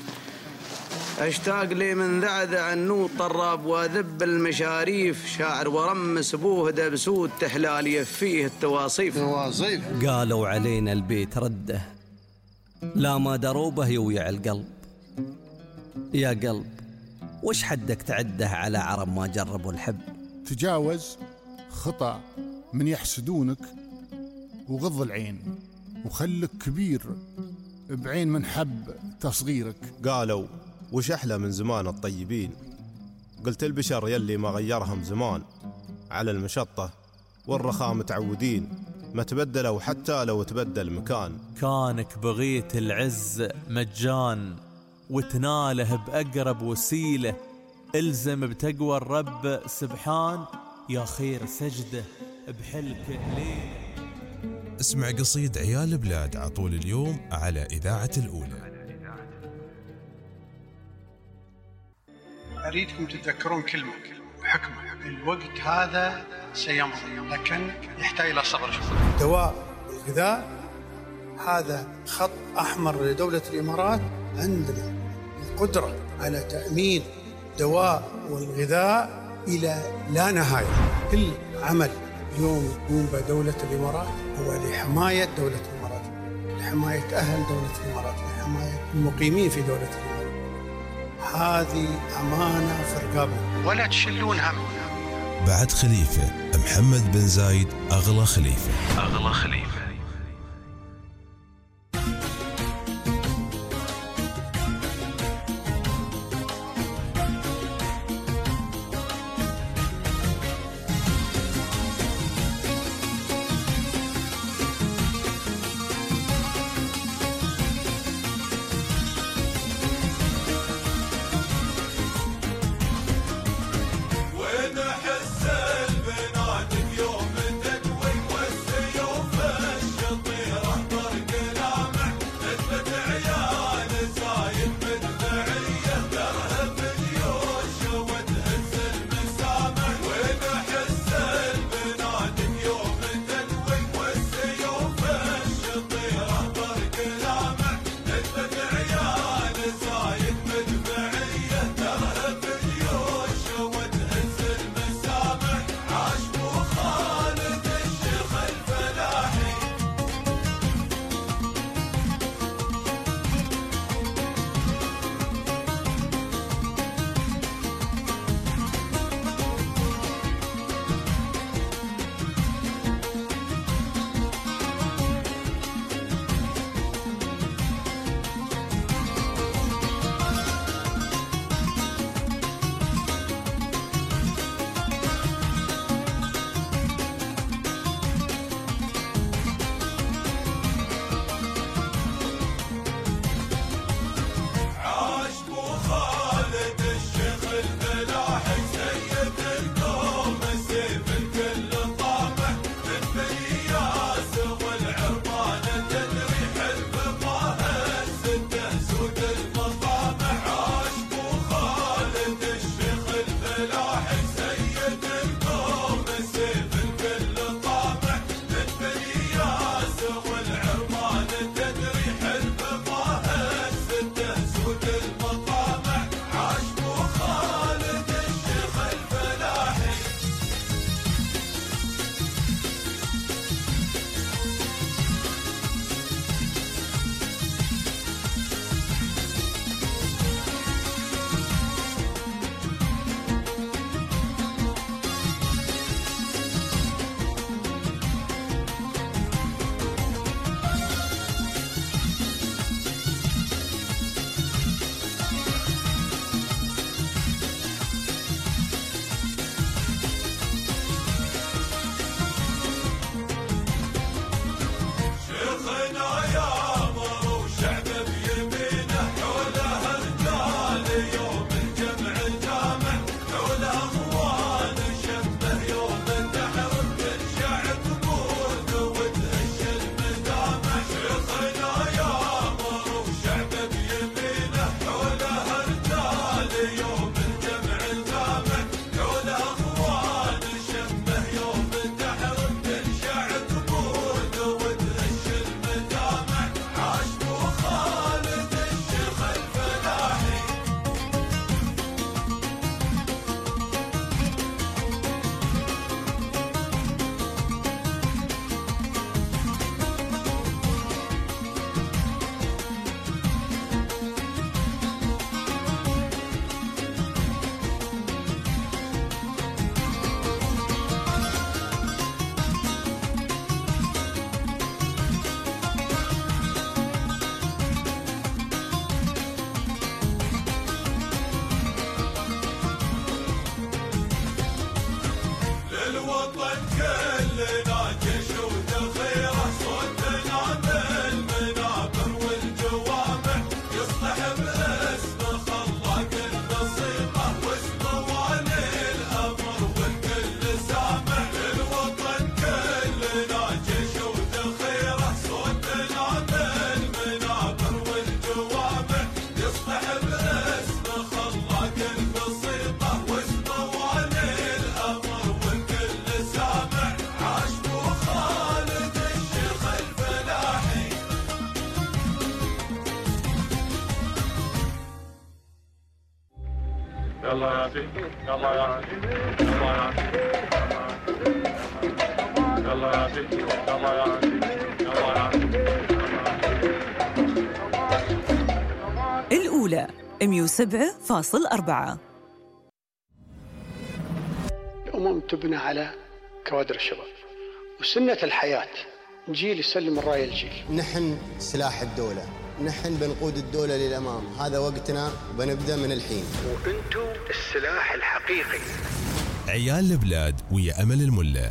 Speaker 18: اشتاق لي من ذعذع النود طراب واذب المشاريف شاعر ورمس بوه دبسود تحلالي فيه التواصيف.
Speaker 19: قالوا علينا البيت رده لا ما دروبه يويع القلب. يا قلب وش حدك تعده على عرب ما جربوا الحب.
Speaker 20: تجاوز خطأ من يحسدونك وغض العين وخلك كبير بعين من حب تصغيرك.
Speaker 21: قالوا وش أحلى من زمان الطيبين قلت البشر يلي ما غيرهم زمان على المشطة والرخاء متعودين ما تبدلوا حتى لو تبدل مكان.
Speaker 22: كانك بغيت العز مجان وتناله بأقرب وسيلة الزم بتقوى الرب سبحان يا خير سجده بحلك ليلة.
Speaker 3: اسمع قصيد عيال البلاد عطول اليوم على إذاعة الأولى.
Speaker 1: أريدكم تتذكرون كلمة وحكمة، الوقت هذا سيمضي لكن يحتاج إلى صبر.
Speaker 23: دواء والغذاء هذا خط أحمر لدولة الإمارات. عندنا القدرة على تأمين دواء والغذاء إلى لا نهاية. كل عمل اليوم يقوم بدولة الإمارات هو لحماية دولة الإمارات، لحماية أهل دولة الإمارات، لحماية المقيمين في دولة الإمارات. هذه أمانة في رقابنا ولا تشلون هم.
Speaker 3: بعد خليفة محمد بن زايد أغلى خليفة.
Speaker 24: أغلى خليفة.
Speaker 11: يلا يا سيدي يلا يا سيدي يلا يا سيدي يلا يا سيدي يلا يا سيدي يلا يا سيدي.
Speaker 6: الأولى 107.4.
Speaker 1: الأمم تبنى على كوادر الشباب، وسنة الحياة جيل يسلم الراية الجيل.
Speaker 2: نحن سلاح الدولة، نحن بنقود الدولة للأمام، هذا وقتنا وبنبدأ من الحين.
Speaker 1: وأنتم السلاح الحقيقي.
Speaker 3: عيال البلاد ويا أمل الملا.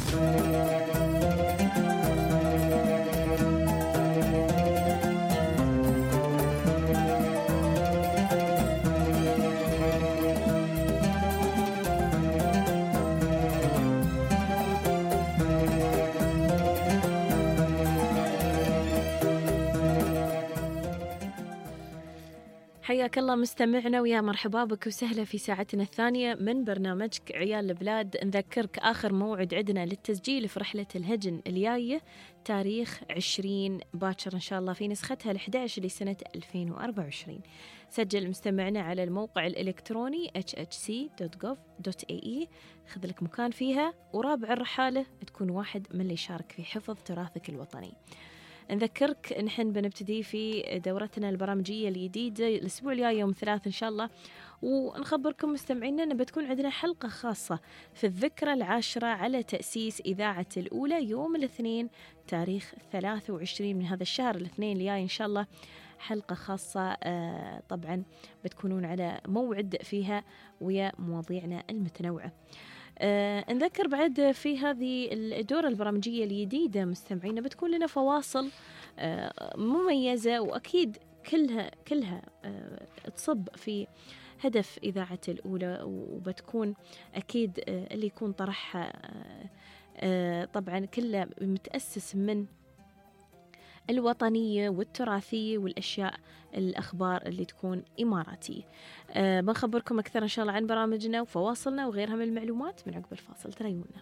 Speaker 4: حياك الله مستمعنا ويا مرحبا بك وسهلا في ساعتنا الثانية من برنامجك عيال البلاد. نذكرك آخر موعد عندنا للتسجيل في رحلة الهجن الجاية تاريخ 20 باكر إن شاء الله في نسختها ال11 لسنة 2024. سجل مستمعنا على الموقع الإلكتروني hhc.gov.ae، خذ لك مكان فيها ورابع الرحالة تكون واحد من اللي يشارك في حفظ تراثك الوطني. نذكرك نحن بنبتدي في دورتنا البرامجية الجديدة الأسبوع الجاي يوم 3 إن شاء الله، ونخبركم مستمعينا أن بتكون عندنا حلقة خاصة في الذكرى 10 على تأسيس إذاعة الأولى يوم الاثنين تاريخ 23 من هذا الشهر الاثنين الجاي إن شاء الله. حلقة خاصة طبعا بتكونون على موعد فيها ويا مواضيعنا المتنوعة. نذكر بعد في هذه الدورة البرامجية الجديدة مستمعينا بتكون لنا فواصل مميزة، وأكيد كلها تصب في هدف إذاعة الأولى، وبتكون أكيد اللي يكون طرحها طبعا كله متأسس من الوطنية والتراثية والأشياء الأخبار اللي تكون إماراتية. بنخبركم أكثر إن شاء الله عن برامجنا وفواصلنا وغيرها من المعلومات من عقب الفاصل. تريونا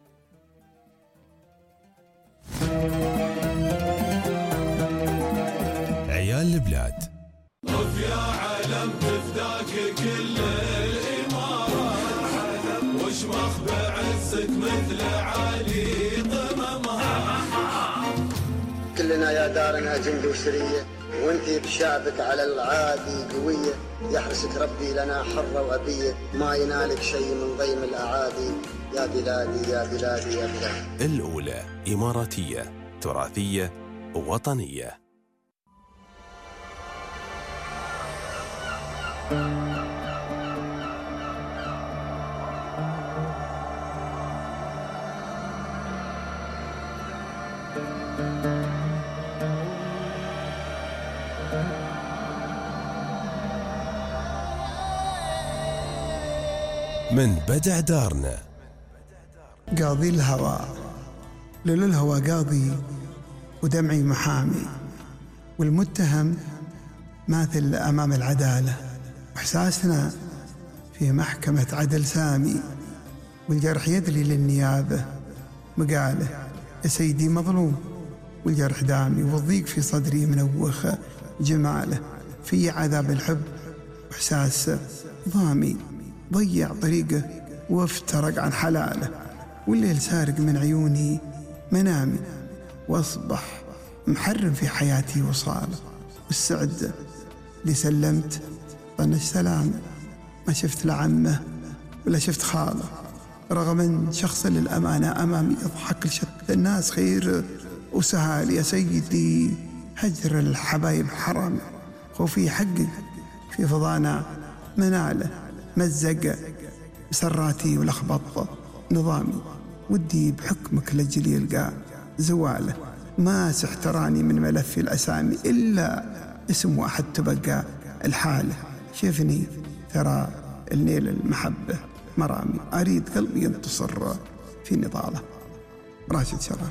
Speaker 3: عيال البلاد.
Speaker 11: طف يا علم تفداك كل الإمارة، وشمخ بعزك مثل علي قممها.
Speaker 2: كلنا يا دارنا جند وسرية، وانتي بشعبك على العادي قوية، يحرسك ربي لنا حرة وأبية، ما ينالك شيء من ضيم الأعادي. يا بلادي يا بلادي يا بلادي.
Speaker 3: الأولى إماراتية تراثية وطنية. من بدع دارنا.
Speaker 5: قاضي الهوى للهوى قاضي ودمعي محامي، والمتهم ماثل أمام العدالة، وإحساسنا في محكمة عدل سامي، والجرح يدلي للنيابة مقاله يا سيدي مظلوم، والجرح دامي والضيق في صدري منوخ جماله، في عذاب الحب وإحساس ضامي، ضيع طريقه وافترق عن حلاله، والليل سارق من عيوني منامي، واصبح محرم في حياتي وصاله، والسعد اللي سلمت طنش سلام، ما شفت لعمه ولا شفت خاله، رغم ان شخص للأمانة أمامي يضحك لشتى الناس خير وسهال. يا سيدي هجر الحبايب حرام، خوفي يحقق في فضانا مناله، مزق مسراتي ولخبط نظامي، ودي بحكمك لجل يلقى زواله، ما سحتراني من ملف الأسامي إلا اسم واحد تبقى الحالة، شفني ترى النيل المحبة مرامي، أريد قلبي ينتصر في نضاله. راشد شرار.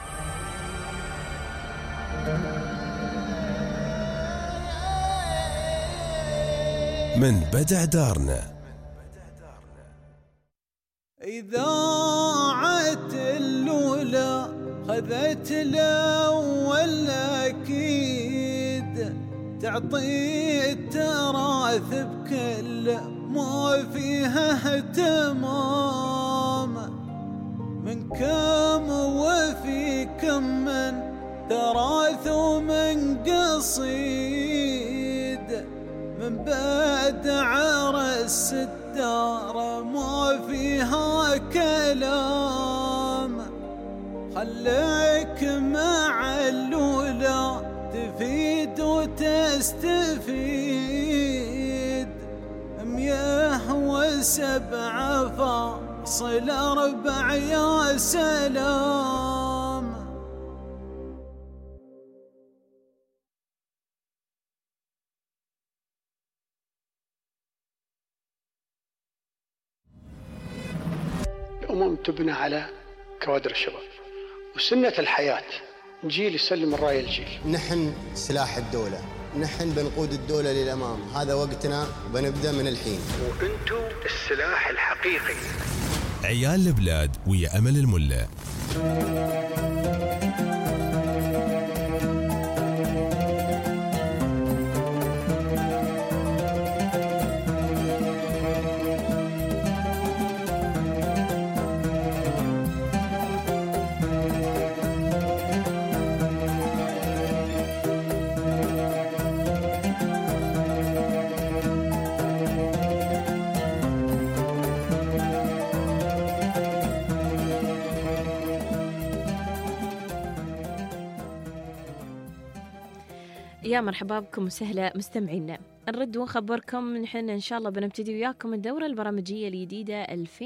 Speaker 3: من بدع دارنا.
Speaker 10: إذاعة الأولى خذت الأول أكيد، تعطي التراث بكل ما فيها اهتمام من كم وفي كم من تراث من قصيد من بعد عرس الدار ما فيها كلام خليك مع الأولى تفيد وتستفيد 107.4 يا سلام.
Speaker 1: الأمم تبنى على كوادر الشباب، وسنة الحياة جيل يسلم الراية الجيل.
Speaker 2: نحن سلاح الدولة، نحن بنقود الدولة للأمام، هذا وقتنا وبنبدأ من الحين.
Speaker 1: وأنتم السلاح الحقيقي.
Speaker 3: عيال البلاد ويا أمل الملا.
Speaker 4: يا مرحبا بكم وسهلا مستمعينا. نرد ونخبركم نحن إن شاء الله بنبتدي وياكم الدورة البرامجية الجديدة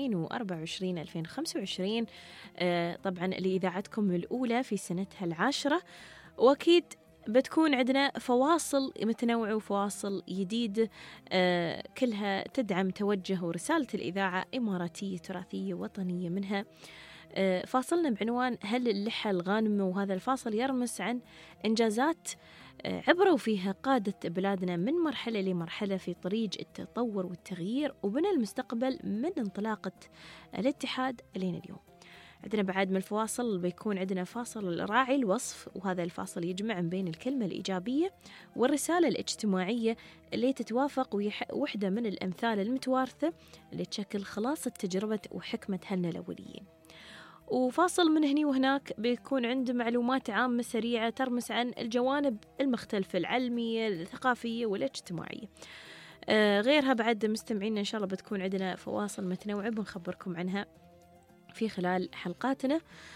Speaker 4: 2024-2025 طبعا لإذاعتكم الأولى في سنتها العاشرة، وأكيد بتكون عندنا فواصل متنوعة وفواصل جديد كلها تدعم توجه ورسالة الإذاعة إماراتية تراثية وطنية. منها فاصلنا بعنوان هل اللحى الغانمة، وهذا الفاصل يرمس عن إنجازات عبروا فيها قادة بلادنا من مرحلة لمرحلة في طريق التطور والتغيير وبنى المستقبل من انطلاقة الاتحاد لين اليوم. عندنا بعد من الفواصل بيكون عندنا فاصل راعي الوصف، وهذا الفاصل يجمع بين الكلمة الإيجابية والرسالة الاجتماعية اللي تتوافق وحدة من الأمثال المتوارثة اللي تشكل خلاصة تجربة وحكمة هلنا الأوليين. وفاصل من هني وهناك بيكون عنده معلومات عامة سريعة ترمس عن الجوانب المختلفة العلمية الثقافية والاجتماعية. غيرها بعد مستمعين إن شاء الله بتكون عندنا فواصل متنوعة بنخبركم عنها في خلال حلقاتنا.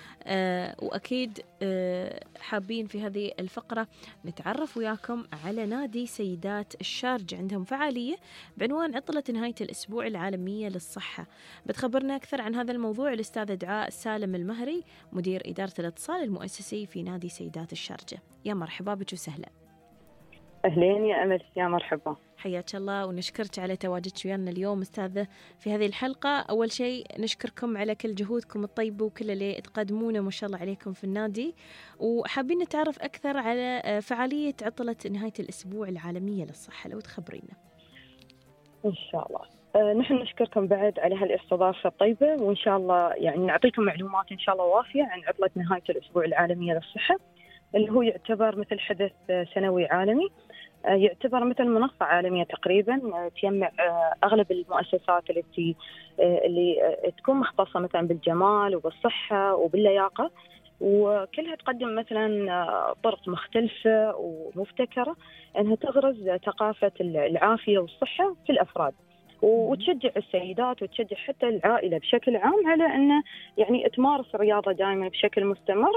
Speaker 4: وأكيد حابين في هذه الفقرة نتعرف وياكم على نادي سيدات الشارجة. عندهم فعالية بعنوان عطلة نهاية الأسبوع العالمية للصحة. بتخبرنا أكثر عن هذا الموضوع الأستاذة دعاء سالم المهري، مدير إدارة الاتصال المؤسسي في نادي سيدات الشارجة. يا مرحبا بك وسهلا.
Speaker 7: أهلين يا أمل، يا مرحبا.
Speaker 4: حياك الله ونشكرك على تواجدك ويانا اليوم أستاذة في هذه الحلقة. أول شيء نشكركم على كل جهودكم الطيبة وكل اللي تقدمونه ما شاء الله عليكم في النادي، وحابين نتعرف أكثر على فعالية عطلة نهاية الأسبوع العالمية للصحة، لو تخبرينا.
Speaker 7: إن شاء الله. نحن نشكركم بعد على هالاستضافة الطيبة، وإن شاء الله يعني نعطيكم معلومات إن شاء الله وافية عن عطلة نهاية الأسبوع العالمية للصحة، اللي هو يعتبر مثل حدث سنوي عالمي، يعتبر مثل منصة عالمية تقريبا تجمع أغلب المؤسسات اللي تكون مختصة مثلا بالجمال وبالصحة وباللياقة، وكلها تقدم مثلا طرق مختلفة ومبتكرة أنها تغرز ثقافة العافية والصحة في الأفراد، وتشجع السيدات وتشجع حتى العائلة بشكل عام على أن يعني تمارس الرياضة دائما بشكل مستمر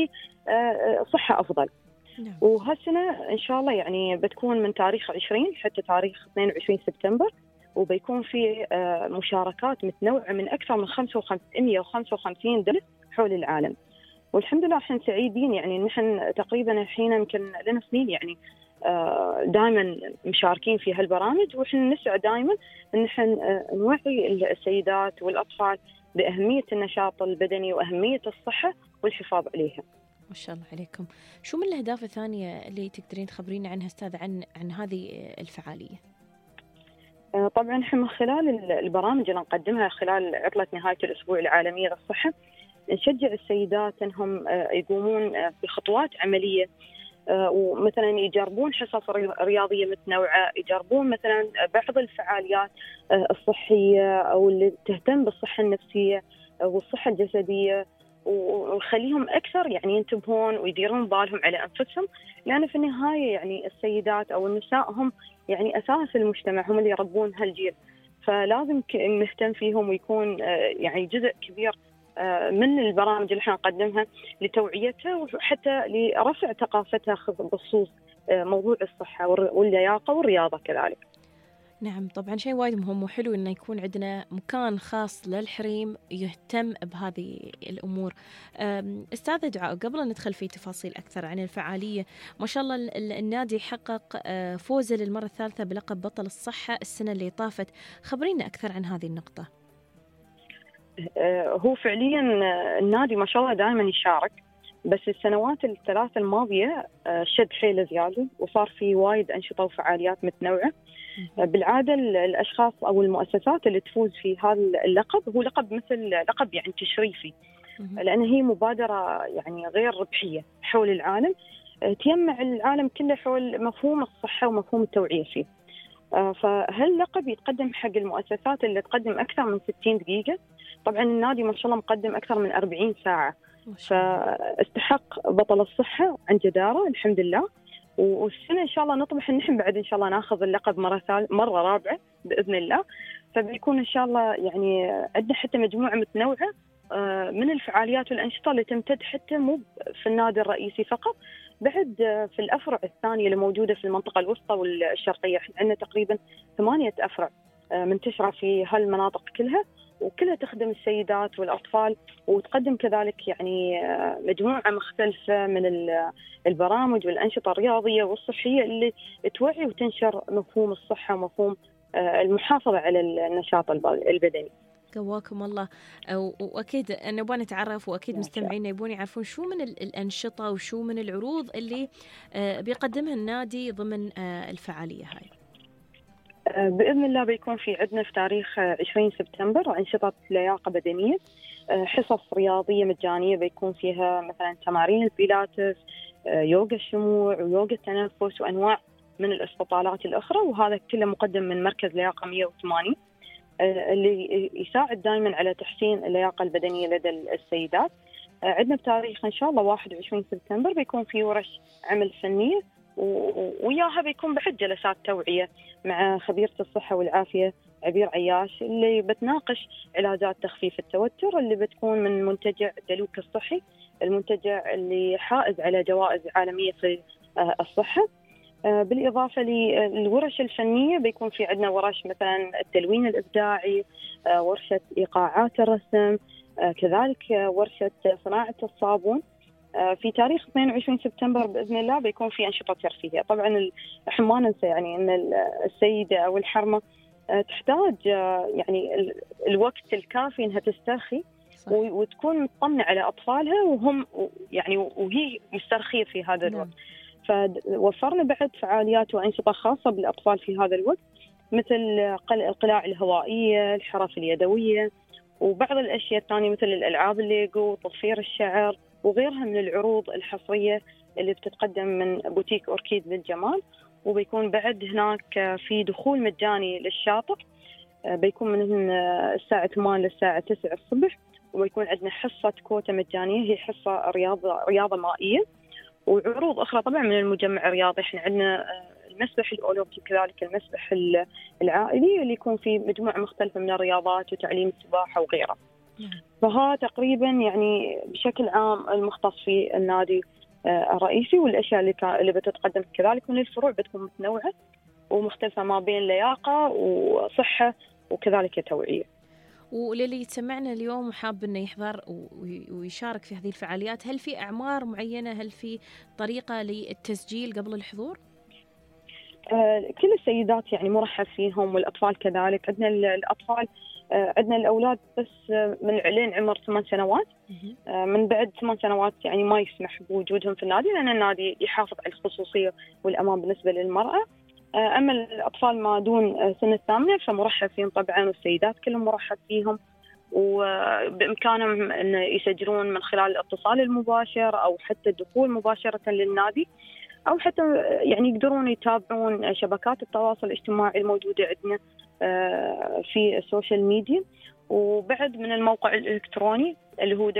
Speaker 7: لصحة أفضل. وهالسنة إن شاء الله يعني بتكون من تاريخ 20 حتى تاريخ 22 سبتمبر، وبيكون في مشاركات متنوعة من أكثر من 155 دولة حول العالم. والحمد لله احنا سعيدين، يعني نحن تقريبا الحين يمكن لنا سنين يعني دائما مشاركين في هالبرامج، وإحنا نسعى دائما أن نحن نوعي السيدات والأطفال بأهمية النشاط البدني وأهمية الصحة والحفاظ عليها.
Speaker 4: ما شاء الله عليكم. شو من الأهداف الثانية اللي تقدرين تخبرينا عنها أستاذ عن هذه الفعالية؟
Speaker 7: طبعا احنا من خلال البرامج اللي نقدمها خلال عطلة نهاية الأسبوع العالمية للصحة نشجع السيدات أنهم يقومون بخطوات عملية ومثلا يجربون حصص رياضية متنوعة، يجربون مثلا بعض الفعاليات الصحية أو اللي تهتم بالصحة النفسية والصحة الجسدية، ونخليهم أكثر يعني ينتبهون ويديرون بالهم على أنفسهم، لأن في النهاية يعني السيدات أو النساء هم يعني أساس المجتمع، هم اللي يربون هالجيل، فلازم نهتم فيهم ويكون يعني جزء كبير من البرامج اللي احنا نقدمها لتوعيتها وحتى لرفع ثقافتها بخصوص موضوع الصحة واللياقة والرياضة كذلك.
Speaker 4: نعم طبعا شيء وايد مهم وحلو إنه يكون عندنا مكان خاص للحريم يهتم بهذه الأمور. أستاذة دعاء، قبل أن ندخل في تفاصيل أكثر عن الفعالية، ما شاء الله النادي حقق فوزه للمرة الثالثة بلقب بطل الصحة السنة اللي طافت، خبرينا أكثر عن هذه النقطة.
Speaker 7: هو فعليا النادي ما شاء الله دائما يشارك، بس السنوات الثلاث الماضية شد حيله زيادة وصار في وايد أنشطة وفعاليات متنوعة. بالعادة الأشخاص أو المؤسسات اللي تفوز في هذا اللقب هو لقب مثل لقب يعني تشريفي، لأن هي مبادرة يعني غير ربحية حول العالم، تجمع العالم كله حول مفهوم الصحة ومفهوم التوعية فيه. فهاللقب يتقدم حق المؤسسات اللي تقدم أكثر من 60 دقيقة. طبعا النادي ما شاء الله مقدم أكثر من 40 ساعة، فاستحق بطل الصحة عن جدارة الحمد لله. والسنة إن شاء الله نطمح إن نحن بعد إن شاء الله ناخذ اللقب مرة رابعة بإذن الله. فبيكون إن شاء الله يعني عندنا حتى مجموعة متنوعة من الفعاليات والأنشطة اللي تمتد حتى مو في النادي الرئيسي فقط، بعد في الأفرع الثانية اللي موجودة في المنطقة الوسطى والشرقية. احنا عندنا تقريبا 8 أفرع منتشرة في هالمناطق كلها، وكلها تخدم السيدات والأطفال، وتقدم كذلك يعني مجموعة مختلفة من البرامج والأنشطة الرياضية والصحية اللي توعي وتنشر مفهوم الصحة ومفهوم المحافظة على النشاط البدني.
Speaker 4: قواكم الله. وأكيد نبغى نتعرف، وأكيد مستمعينا يبون يعرفون شو من الأنشطة وشو من العروض اللي بيقدمها النادي ضمن الفعالية هاي.
Speaker 7: بإذن الله بيكون في عندنا في تاريخ 20 سبتمبر أنشطة لياقة بدنية، حصص رياضية مجانية بيكون فيها مثلا تمارين البيلاتس، يوغا الشموع ويوغا التنفس وأنواع من الاستطالات الأخرى، وهذا كله مقدم من مركز لياقة 180 اللي يساعد دائما على تحسين اللياقة البدنية لدى السيدات. عندنا بتاريخ إن شاء الله 21 سبتمبر بيكون في ورش عمل فنية، وياها بيكون بعد جلسات توعية مع خبيرة الصحة والعافية عبير عياش اللي بتناقش علاجات تخفيف التوتر اللي بتكون من منتجع دلوك الصحي، المنتجع اللي حائز على جوائز عالمية في الصحة. بالإضافة للورش الفنية بيكون في عندنا ورش مثلا التلوين الإبداعي، ورشة إيقاعات الرسم، كذلك ورشة صناعة الصابون. في تاريخ 22 سبتمبر بإذن الله بيكون في أنشطة ترفيهية. طبعا احنا ما ننسى يعني أن السيدة أو الحرمة تحتاج يعني الوقت الكافي أنها تسترخي وتكون مطمنة على أطفالها وهم يعني وهي مسترخية في هذا الوقت. فوفرنا بعد فعاليات وأنشطة خاصة بالأطفال في هذا الوقت، مثل القلاع الهوائية، الحرف اليدوية، وبعض الأشياء الثانية مثل الألعاب الليجو، تضفير الشعر، وغيرها من العروض الحصرية اللي بتتقدم من بوتيك أوركيد للجمال. وبيكون بعد هناك في دخول مجاني للشاطئ، بيكون من الساعة 8 للساعة 9 الصبح، وبيكون عندنا حصة كوتا مجانية هي حصة رياضة مائية، وعروض أخرى طبعا من المجمع الرياضي. احنا عندنا المسبح الأولمبي كذلك المسبح العائلي اللي يكون فيه مجموعة مختلفة من الرياضات وتعليم السباحة وغيرها. فها تقريبا يعني بشكل عام المختص في النادي الرئيسي، والأشياء اللي بتتقدم كذلك من الفروع بتكون متنوعة ومختلفة ما بين لياقة وصحة وكذلك توعية.
Speaker 4: وللي يسمعنا اليوم وحاب انه يحضر ويشارك في هذه الفعاليات، هل في أعمار معينة؟ هل في طريقة للتسجيل قبل الحضور؟
Speaker 7: كل السيدات يعني مرحب فيهم، والأطفال كذلك. عندنا الأطفال عندنا الأولاد بس من لين عمر 8 سنوات، من بعد 8 سنوات يعني ما يسمح بوجودهم في النادي، لأن النادي يحافظ على الخصوصية والأمان بالنسبة للمرأة. أما الأطفال ما دون سن 8 فمرحب فيهم طبعا، والسيدات كلهم مرحب فيهم، وبإمكانهم أن يسجلون من خلال الاتصال المباشر أو حتى الدخول مباشرة للنادي. أو حتى يعني يقدرون يتابعون شبكات التواصل الاجتماعي الموجودة عندنا في السوشيال ميديا. وبعد من الموقع الإلكتروني اللي هو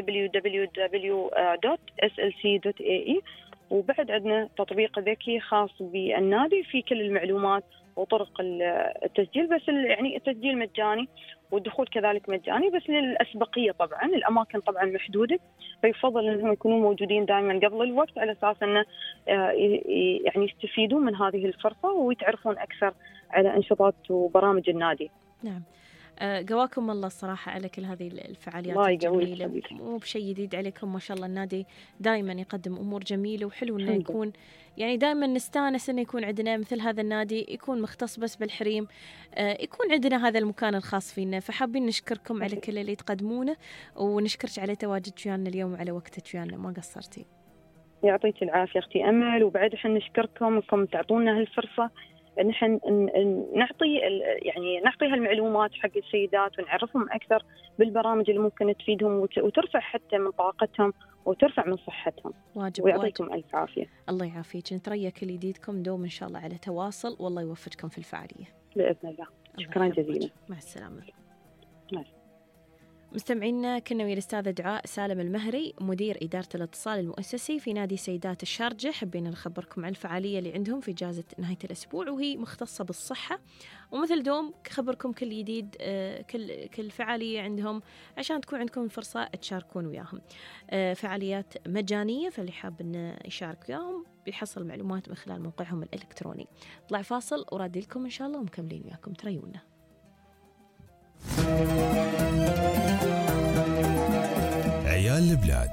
Speaker 7: www.slc.ae. وبعد عندنا تطبيق ذكي خاص بالنادي في كل المعلومات وطرق التسجيل، بس يعني التسجيل مجاني والدخول كذلك مجاني، بس للأسبقية طبعا الأماكن طبعا محدودة، فيفضل أنهم يكونوا موجودين دائما قبل الوقت على أساس أنه يعني يستفيدوا من هذه الفرصة ويتعرفون أكثر على أنشطات وبرامج النادي.
Speaker 4: نعم، قواكم الله الصراحة على كل هذه الفعاليات الجميلة، مو بشيء جديد عليكم ما شاء الله. النادي دائما يقدم أمور جميلة، وحلو إنه يكون يعني دائما نستانس إنه يكون عندنا مثل هذا النادي، يكون مختص بس بالحريم، يكون عندنا هذا المكان الخاص فينا. فحابين نشكركم على كل اللي تقدمونه، ونشكرك على تواجدك ويانا اليوم وعلى وقتك ويانا، ما قصرتي.
Speaker 7: يعطيك العافية أختي أمل، وبعد إحنا نشكركم إنكم تعطونا هالفرصة نحن نعطي هالمعلومات حق السيدات ونعرفهم أكثر بالبرامج اللي ممكن تفيدهم وترفع حتى من طاقتهم وترفع من صحتهم. ويعطيكم ألف عافية.
Speaker 4: الله يعافيك، نتريا كل جديدكم دوم إن شاء الله على تواصل، والله يوفقكم في الفعالية
Speaker 7: بإذن الله. شكرا جزيلا،
Speaker 4: مع السلامة. مستمعينا، كنا ويا الأستاذة دعاء سالم المهري مدير إدارة الاتصال المؤسسي في نادي سيدات الشارجة. حبينا نخبركم عن الفعالية اللي عندهم في إجازة نهاية الأسبوع، وهي مختصة بالصحة. ومثل دوم خبركم كل جديد، كل فعالية عندهم عشان تكون عندكم فرصة تشاركون وياهم. فعاليات مجانية، فاللي حاب إنه يشارك وياهم بيحصل معلومات من خلال موقعهم الإلكتروني. طلع فاصل ورادي لكم إن شاء الله ومكملين وياكم، تريونا.
Speaker 3: عيال البلاد.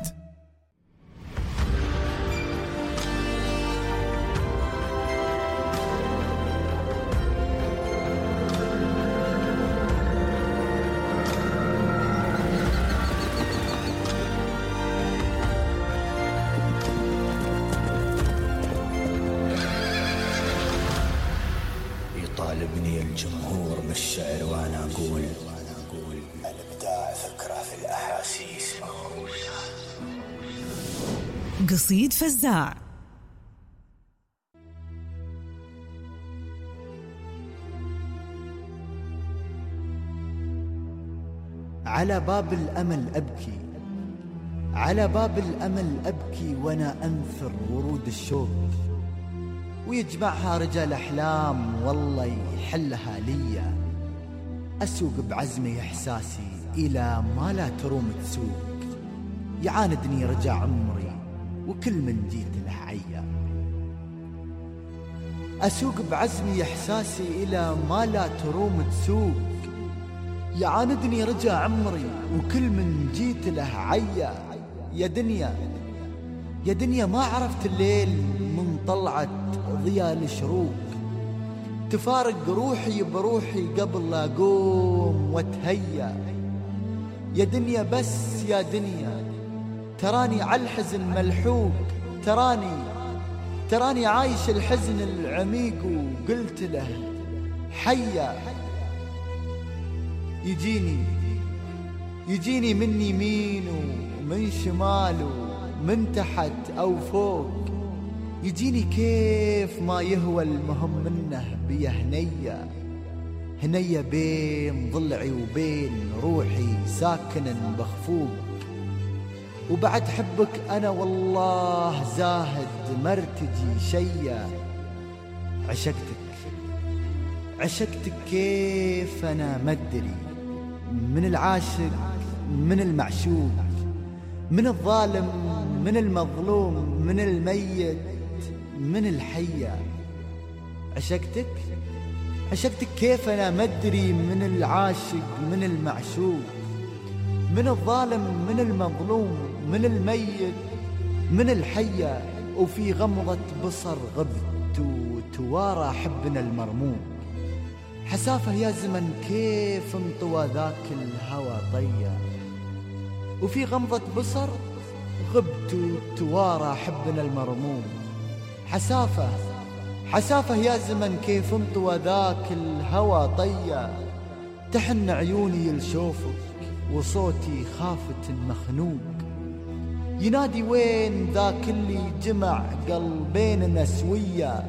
Speaker 14: يطالبني الجمهور بالشعر وانا اقول الابداع فكره في الاحاسيس.
Speaker 6: قصيد فزاع.
Speaker 8: على باب الأمل أبكي، على باب الأمل أبكي وأنا أنثر ورود الشوق، ويجمعها رجال أحلام والله يحلها ليا. أسوق بعزمي إحساسي إلى ما لا تروم تسوق، يعاندني رجع عمري وكل من جيت له عيا. أسوق بعزمي إحساسي إلى ما لا تروم تسوق، يعاندني رجع عمري وكل من جيت له عيا. يا دنيا يا دنيا ما عرفت الليل من طلعت ضياء الشروق، تفارق روحي بروحي قبل لا أقوم واتهيا. يا دنيا بس يا دنيا تراني على الحزن ملحوق، تراني عايش الحزن العميق وقلت له حيا. يجيني من يمين ومن شمال ومن تحت أو فوق، يجيني كيف ما يهوى، المهم منه بيه هنية بين ضلعي وبين روحي ساكن بخفوق. وبعد حبك أنا والله زاهد مرتجي شيا. عشقتك كيف أنا مدري، من العاشق من المعشوق، من الظالم من المظلوم، من الميت من الحية. عشقتك كيف أنا مدري، من العاشق من المعشوق، من الظالم من المظلوم، من الميت من الحية. وفي غمضة بصر غبت وتوارى حبنا المرموم. حسافة يا زمن كيف انطوى ذاك الهوى طيا. وفي غمضة بصر غبت وتوارى حبنا المرموم. حسافة يا زمن كيف انطوى ذاك الهوى طيا. تحن عيوني لشوفك وصوتي خافت مخنوق، ينادي وين ذاك اللي جمع قلبيننا سوية.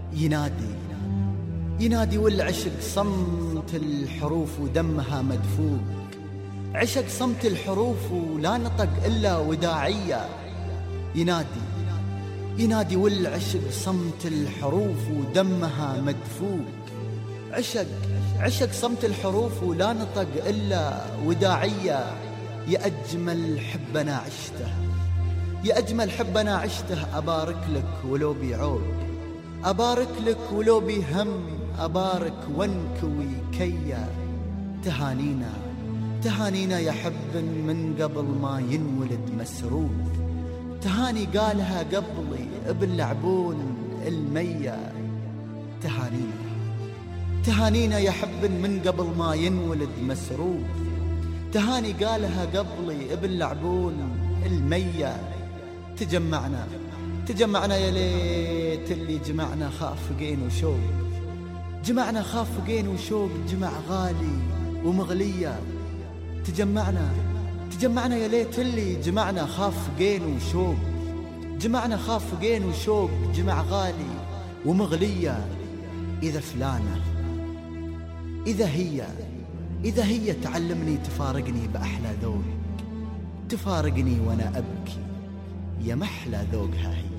Speaker 8: ينادي والعشق صمت الحروف ودمها مدفوق. عشق صمت الحروف ولا نطق إلا وداعية. ينادي والعشق صمت الحروف ودمها مدفوق. عشق صمت الحروف ولا نطق إلا وداعية. يا أجمل حب أنا عشته، يا أجمل حب أنا عشته. أبارك لك ولو بيعود، أبارك لك ولو بهم، أبارك وانكوي كيا. تهانينا يا حب من قبل ما ينولد مسرود. تهاني قالها قبلي باللعبون المية. تهانينا يا حب من قبل ما ينولد مسرود. تهاني قالها قبلي باللعبون المية. تجمعنا يا ليت اللي جمعنا خافقين وشوق. جمعنا خافقين وشوق، جمع غالي ومغلية. تجمعنا يا ليت اللي جمعنا خافقين وشوق. جمعنا خافقين وشوق، جمع غالي ومغلية. إذا فلانة إذا هي تعلمني تفارقني بأحلى ذوق. تفارقني وأنا أبكي يا محلى ذوقها هي.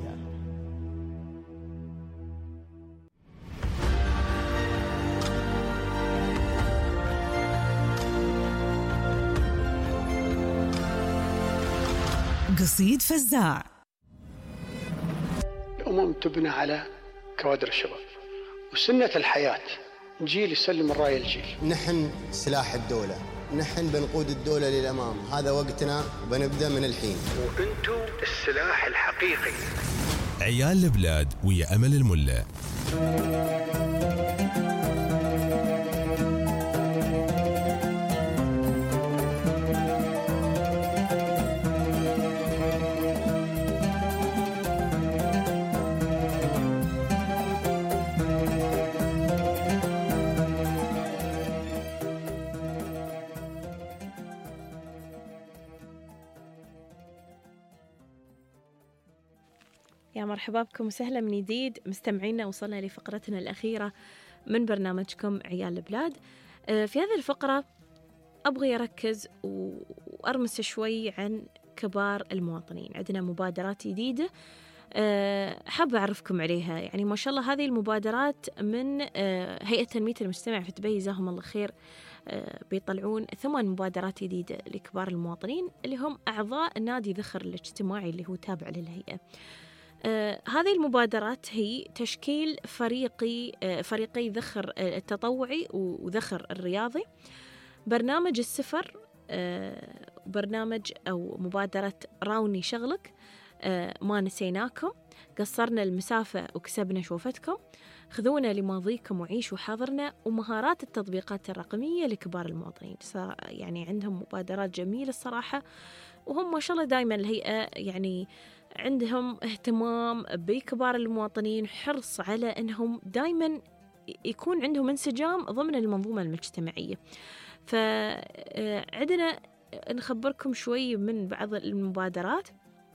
Speaker 6: قصيد فزاع.
Speaker 1: الأمم تبنى على كوادر الشباب، وسنة الحياة جيل يسلم الراية الجيل.
Speaker 2: نحن سلاح الدولة، نحن بنقود الدولة للأمام. هذا وقتنا وبنبدأ من الحين.
Speaker 1: وأنتم السلاح الحقيقي.
Speaker 3: عيال البلاد ويا أمل الملا.
Speaker 4: يا مرحبا بكم وسهلا من جديد مستمعينا. وصلنا لفقرتنا الأخيرة من برنامجكم عيال البلاد. في هذه الفقرة أبغي أركز وأرمس شوي عن كبار المواطنين. عندنا مبادرات جديدة حابة أعرفكم عليها. يعني ما شاء الله هذه المبادرات من هيئة تنمية المجتمع في دبي، جزاهم الله خير. بيطلعون 8 مبادرات جديدة لكبار المواطنين اللي هم أعضاء نادي ذخر الاجتماعي اللي هو تابع للهيئة. هذه المبادرات هي تشكيل فريقي ذخر التطوعي وذخر الرياضي، برنامج السفر، برنامج أو مبادرة راوني شغلك، ما نسيناكم، قصرنا المسافة وكسبنا شوفتكم، خذونا لماضيكم وعيشوا حاضرنا، ومهارات التطبيقات الرقمية لكبار المواطنين. يعني عندهم مبادرات جميلة الصراحة، وهم ما شاء الله دائما الهيئة يعني عندهم اهتمام بكبار المواطنين، حرص على أنهم دائما يكون عندهم انسجام ضمن المنظومة المجتمعية. فعندنا نخبركم شوي من بعض المبادرات.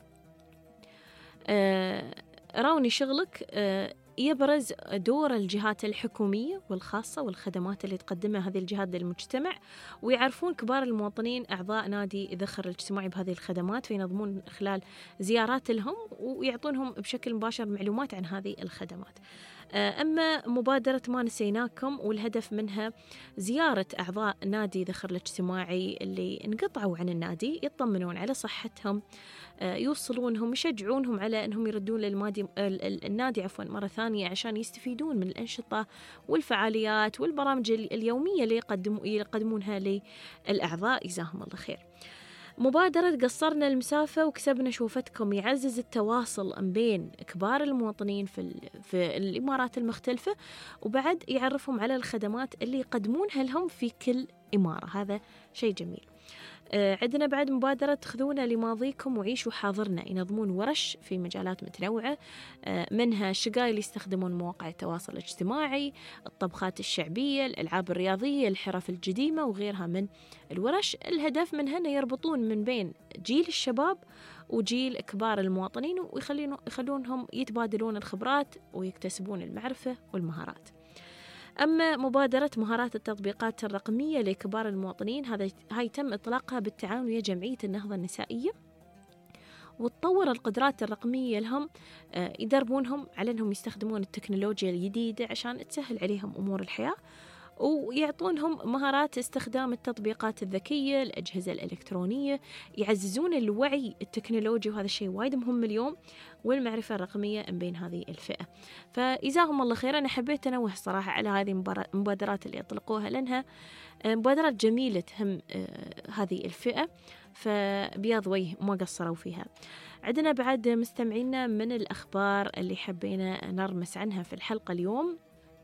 Speaker 4: راوني شغلك يبرز دور الجهات الحكومية والخاصة والخدمات اللي تقدمها هذه الجهات للمجتمع، ويعرفون كبار المواطنين أعضاء نادي ذخر الاجتماعي بهذه الخدمات، فينظمون خلال زيارات لهم ويعطونهم بشكل مباشر معلومات عن هذه الخدمات. أما مبادرة ما نسيناكم، والهدف منها زيارة أعضاء نادي ذخر الاجتماعي اللي انقطعوا عن النادي، يطمنون على صحتهم، يوصلونهم، يشجعونهم على أنهم يردون النادي مرة ثانية عشان يستفيدون من الأنشطة والفعاليات والبرامج اليومية اللي يقدمونها للأعضاء، جزاهم الله خير. مبادرة قصرنا المسافة وكسبنا شوفتكم يعزز التواصل بين كبار المواطنين في الإمارات المختلفة، وبعد يعرفهم على الخدمات اللي يقدمونها لهم في كل إمارة. هذا شيء جميل. عندنا بعد مبادرة خذونا لماضيكم وعيشوا حاضرنا، ينظمون ورش في مجالات متنوعة، منها الشقاي اللي يستخدمون مواقع التواصل الاجتماعي، الطبخات الشعبية، الألعاب الرياضية، الحرف القديمة وغيرها من الورش. الهدف منها أن يربطون من بين جيل الشباب وجيل كبار المواطنين، ويخلونهم يتبادلون الخبرات ويكتسبون المعرفة والمهارات. أما مبادرة مهارات التطبيقات الرقمية لكبار المواطنين، هاي تم إطلاقها بالتعاون ويا جمعية النهضة النسائية، وتطور القدرات الرقمية لهم، يدربونهم على أنهم يستخدمون التكنولوجيا الجديدة عشان تسهل عليهم أمور الحياة، ويعطونهم مهارات استخدام التطبيقات الذكية، الأجهزة الإلكترونية، يعززون الوعي التكنولوجي، وهذا الشيء وايد مهم اليوم، والمعرفة الرقمية بين هذه الفئة. فإجزاهم الله خير. أنا حبيت أنوه صراحة على هذه المبادرات اللي يطلقوها، لأنها مبادرات جميلة تهم هذه الفئة، فبياض وجه ما قصروا فيها. عندنا بعد مستمعينا من الأخبار اللي حبينا نرمس عنها في الحلقة اليوم.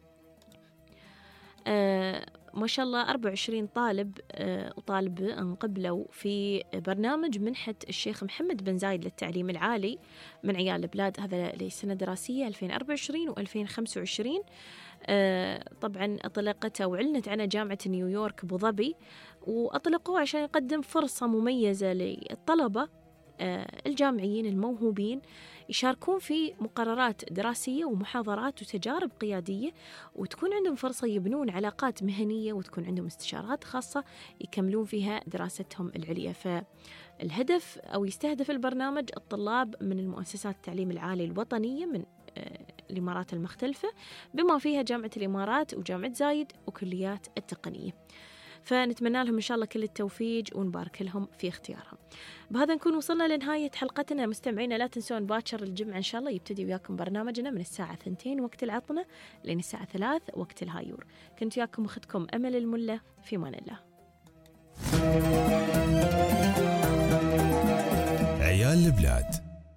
Speaker 4: ما شاء الله 24 طالب وطالب انقبلوا في برنامج منحة الشيخ محمد بن زايد للتعليم العالي من عيال البلاد، هذا للسنة الدراسية 2024 و2025. طبعا أطلقته وعلنت عنه جامعة نيويورك أبو ظبي، وأطلقوه عشان يقدم فرصة مميزة للطلبة الجامعيين الموهوبين يشاركون في مقررات دراسية ومحاضرات وتجارب قيادية، وتكون عندهم فرصة يبنون علاقات مهنية، وتكون عندهم استشارات خاصة يكملون فيها دراستهم العليا. فالهدف أو يستهدف البرنامج الطلاب من المؤسسات التعليم العالي الوطنية من الإمارات المختلفة، بما فيها جامعة الإمارات وجامعة زايد وكليات التقنية. فنتمنى لهم إن شاء الله كل التوفيق ونبارك لهم في اختيارهم. بهذا نكون وصلنا لنهاية حلقتنا مستمعينا. لا تنسون باكر الجمعة إن شاء الله يبتدي وياكم برنامجنا من الساعة 2 وقت العطنة لين الساعة 3 وقت الهايور. كنت وياكم أختكم أمل الملة، في أمان الله.
Speaker 3: عيال البلاد.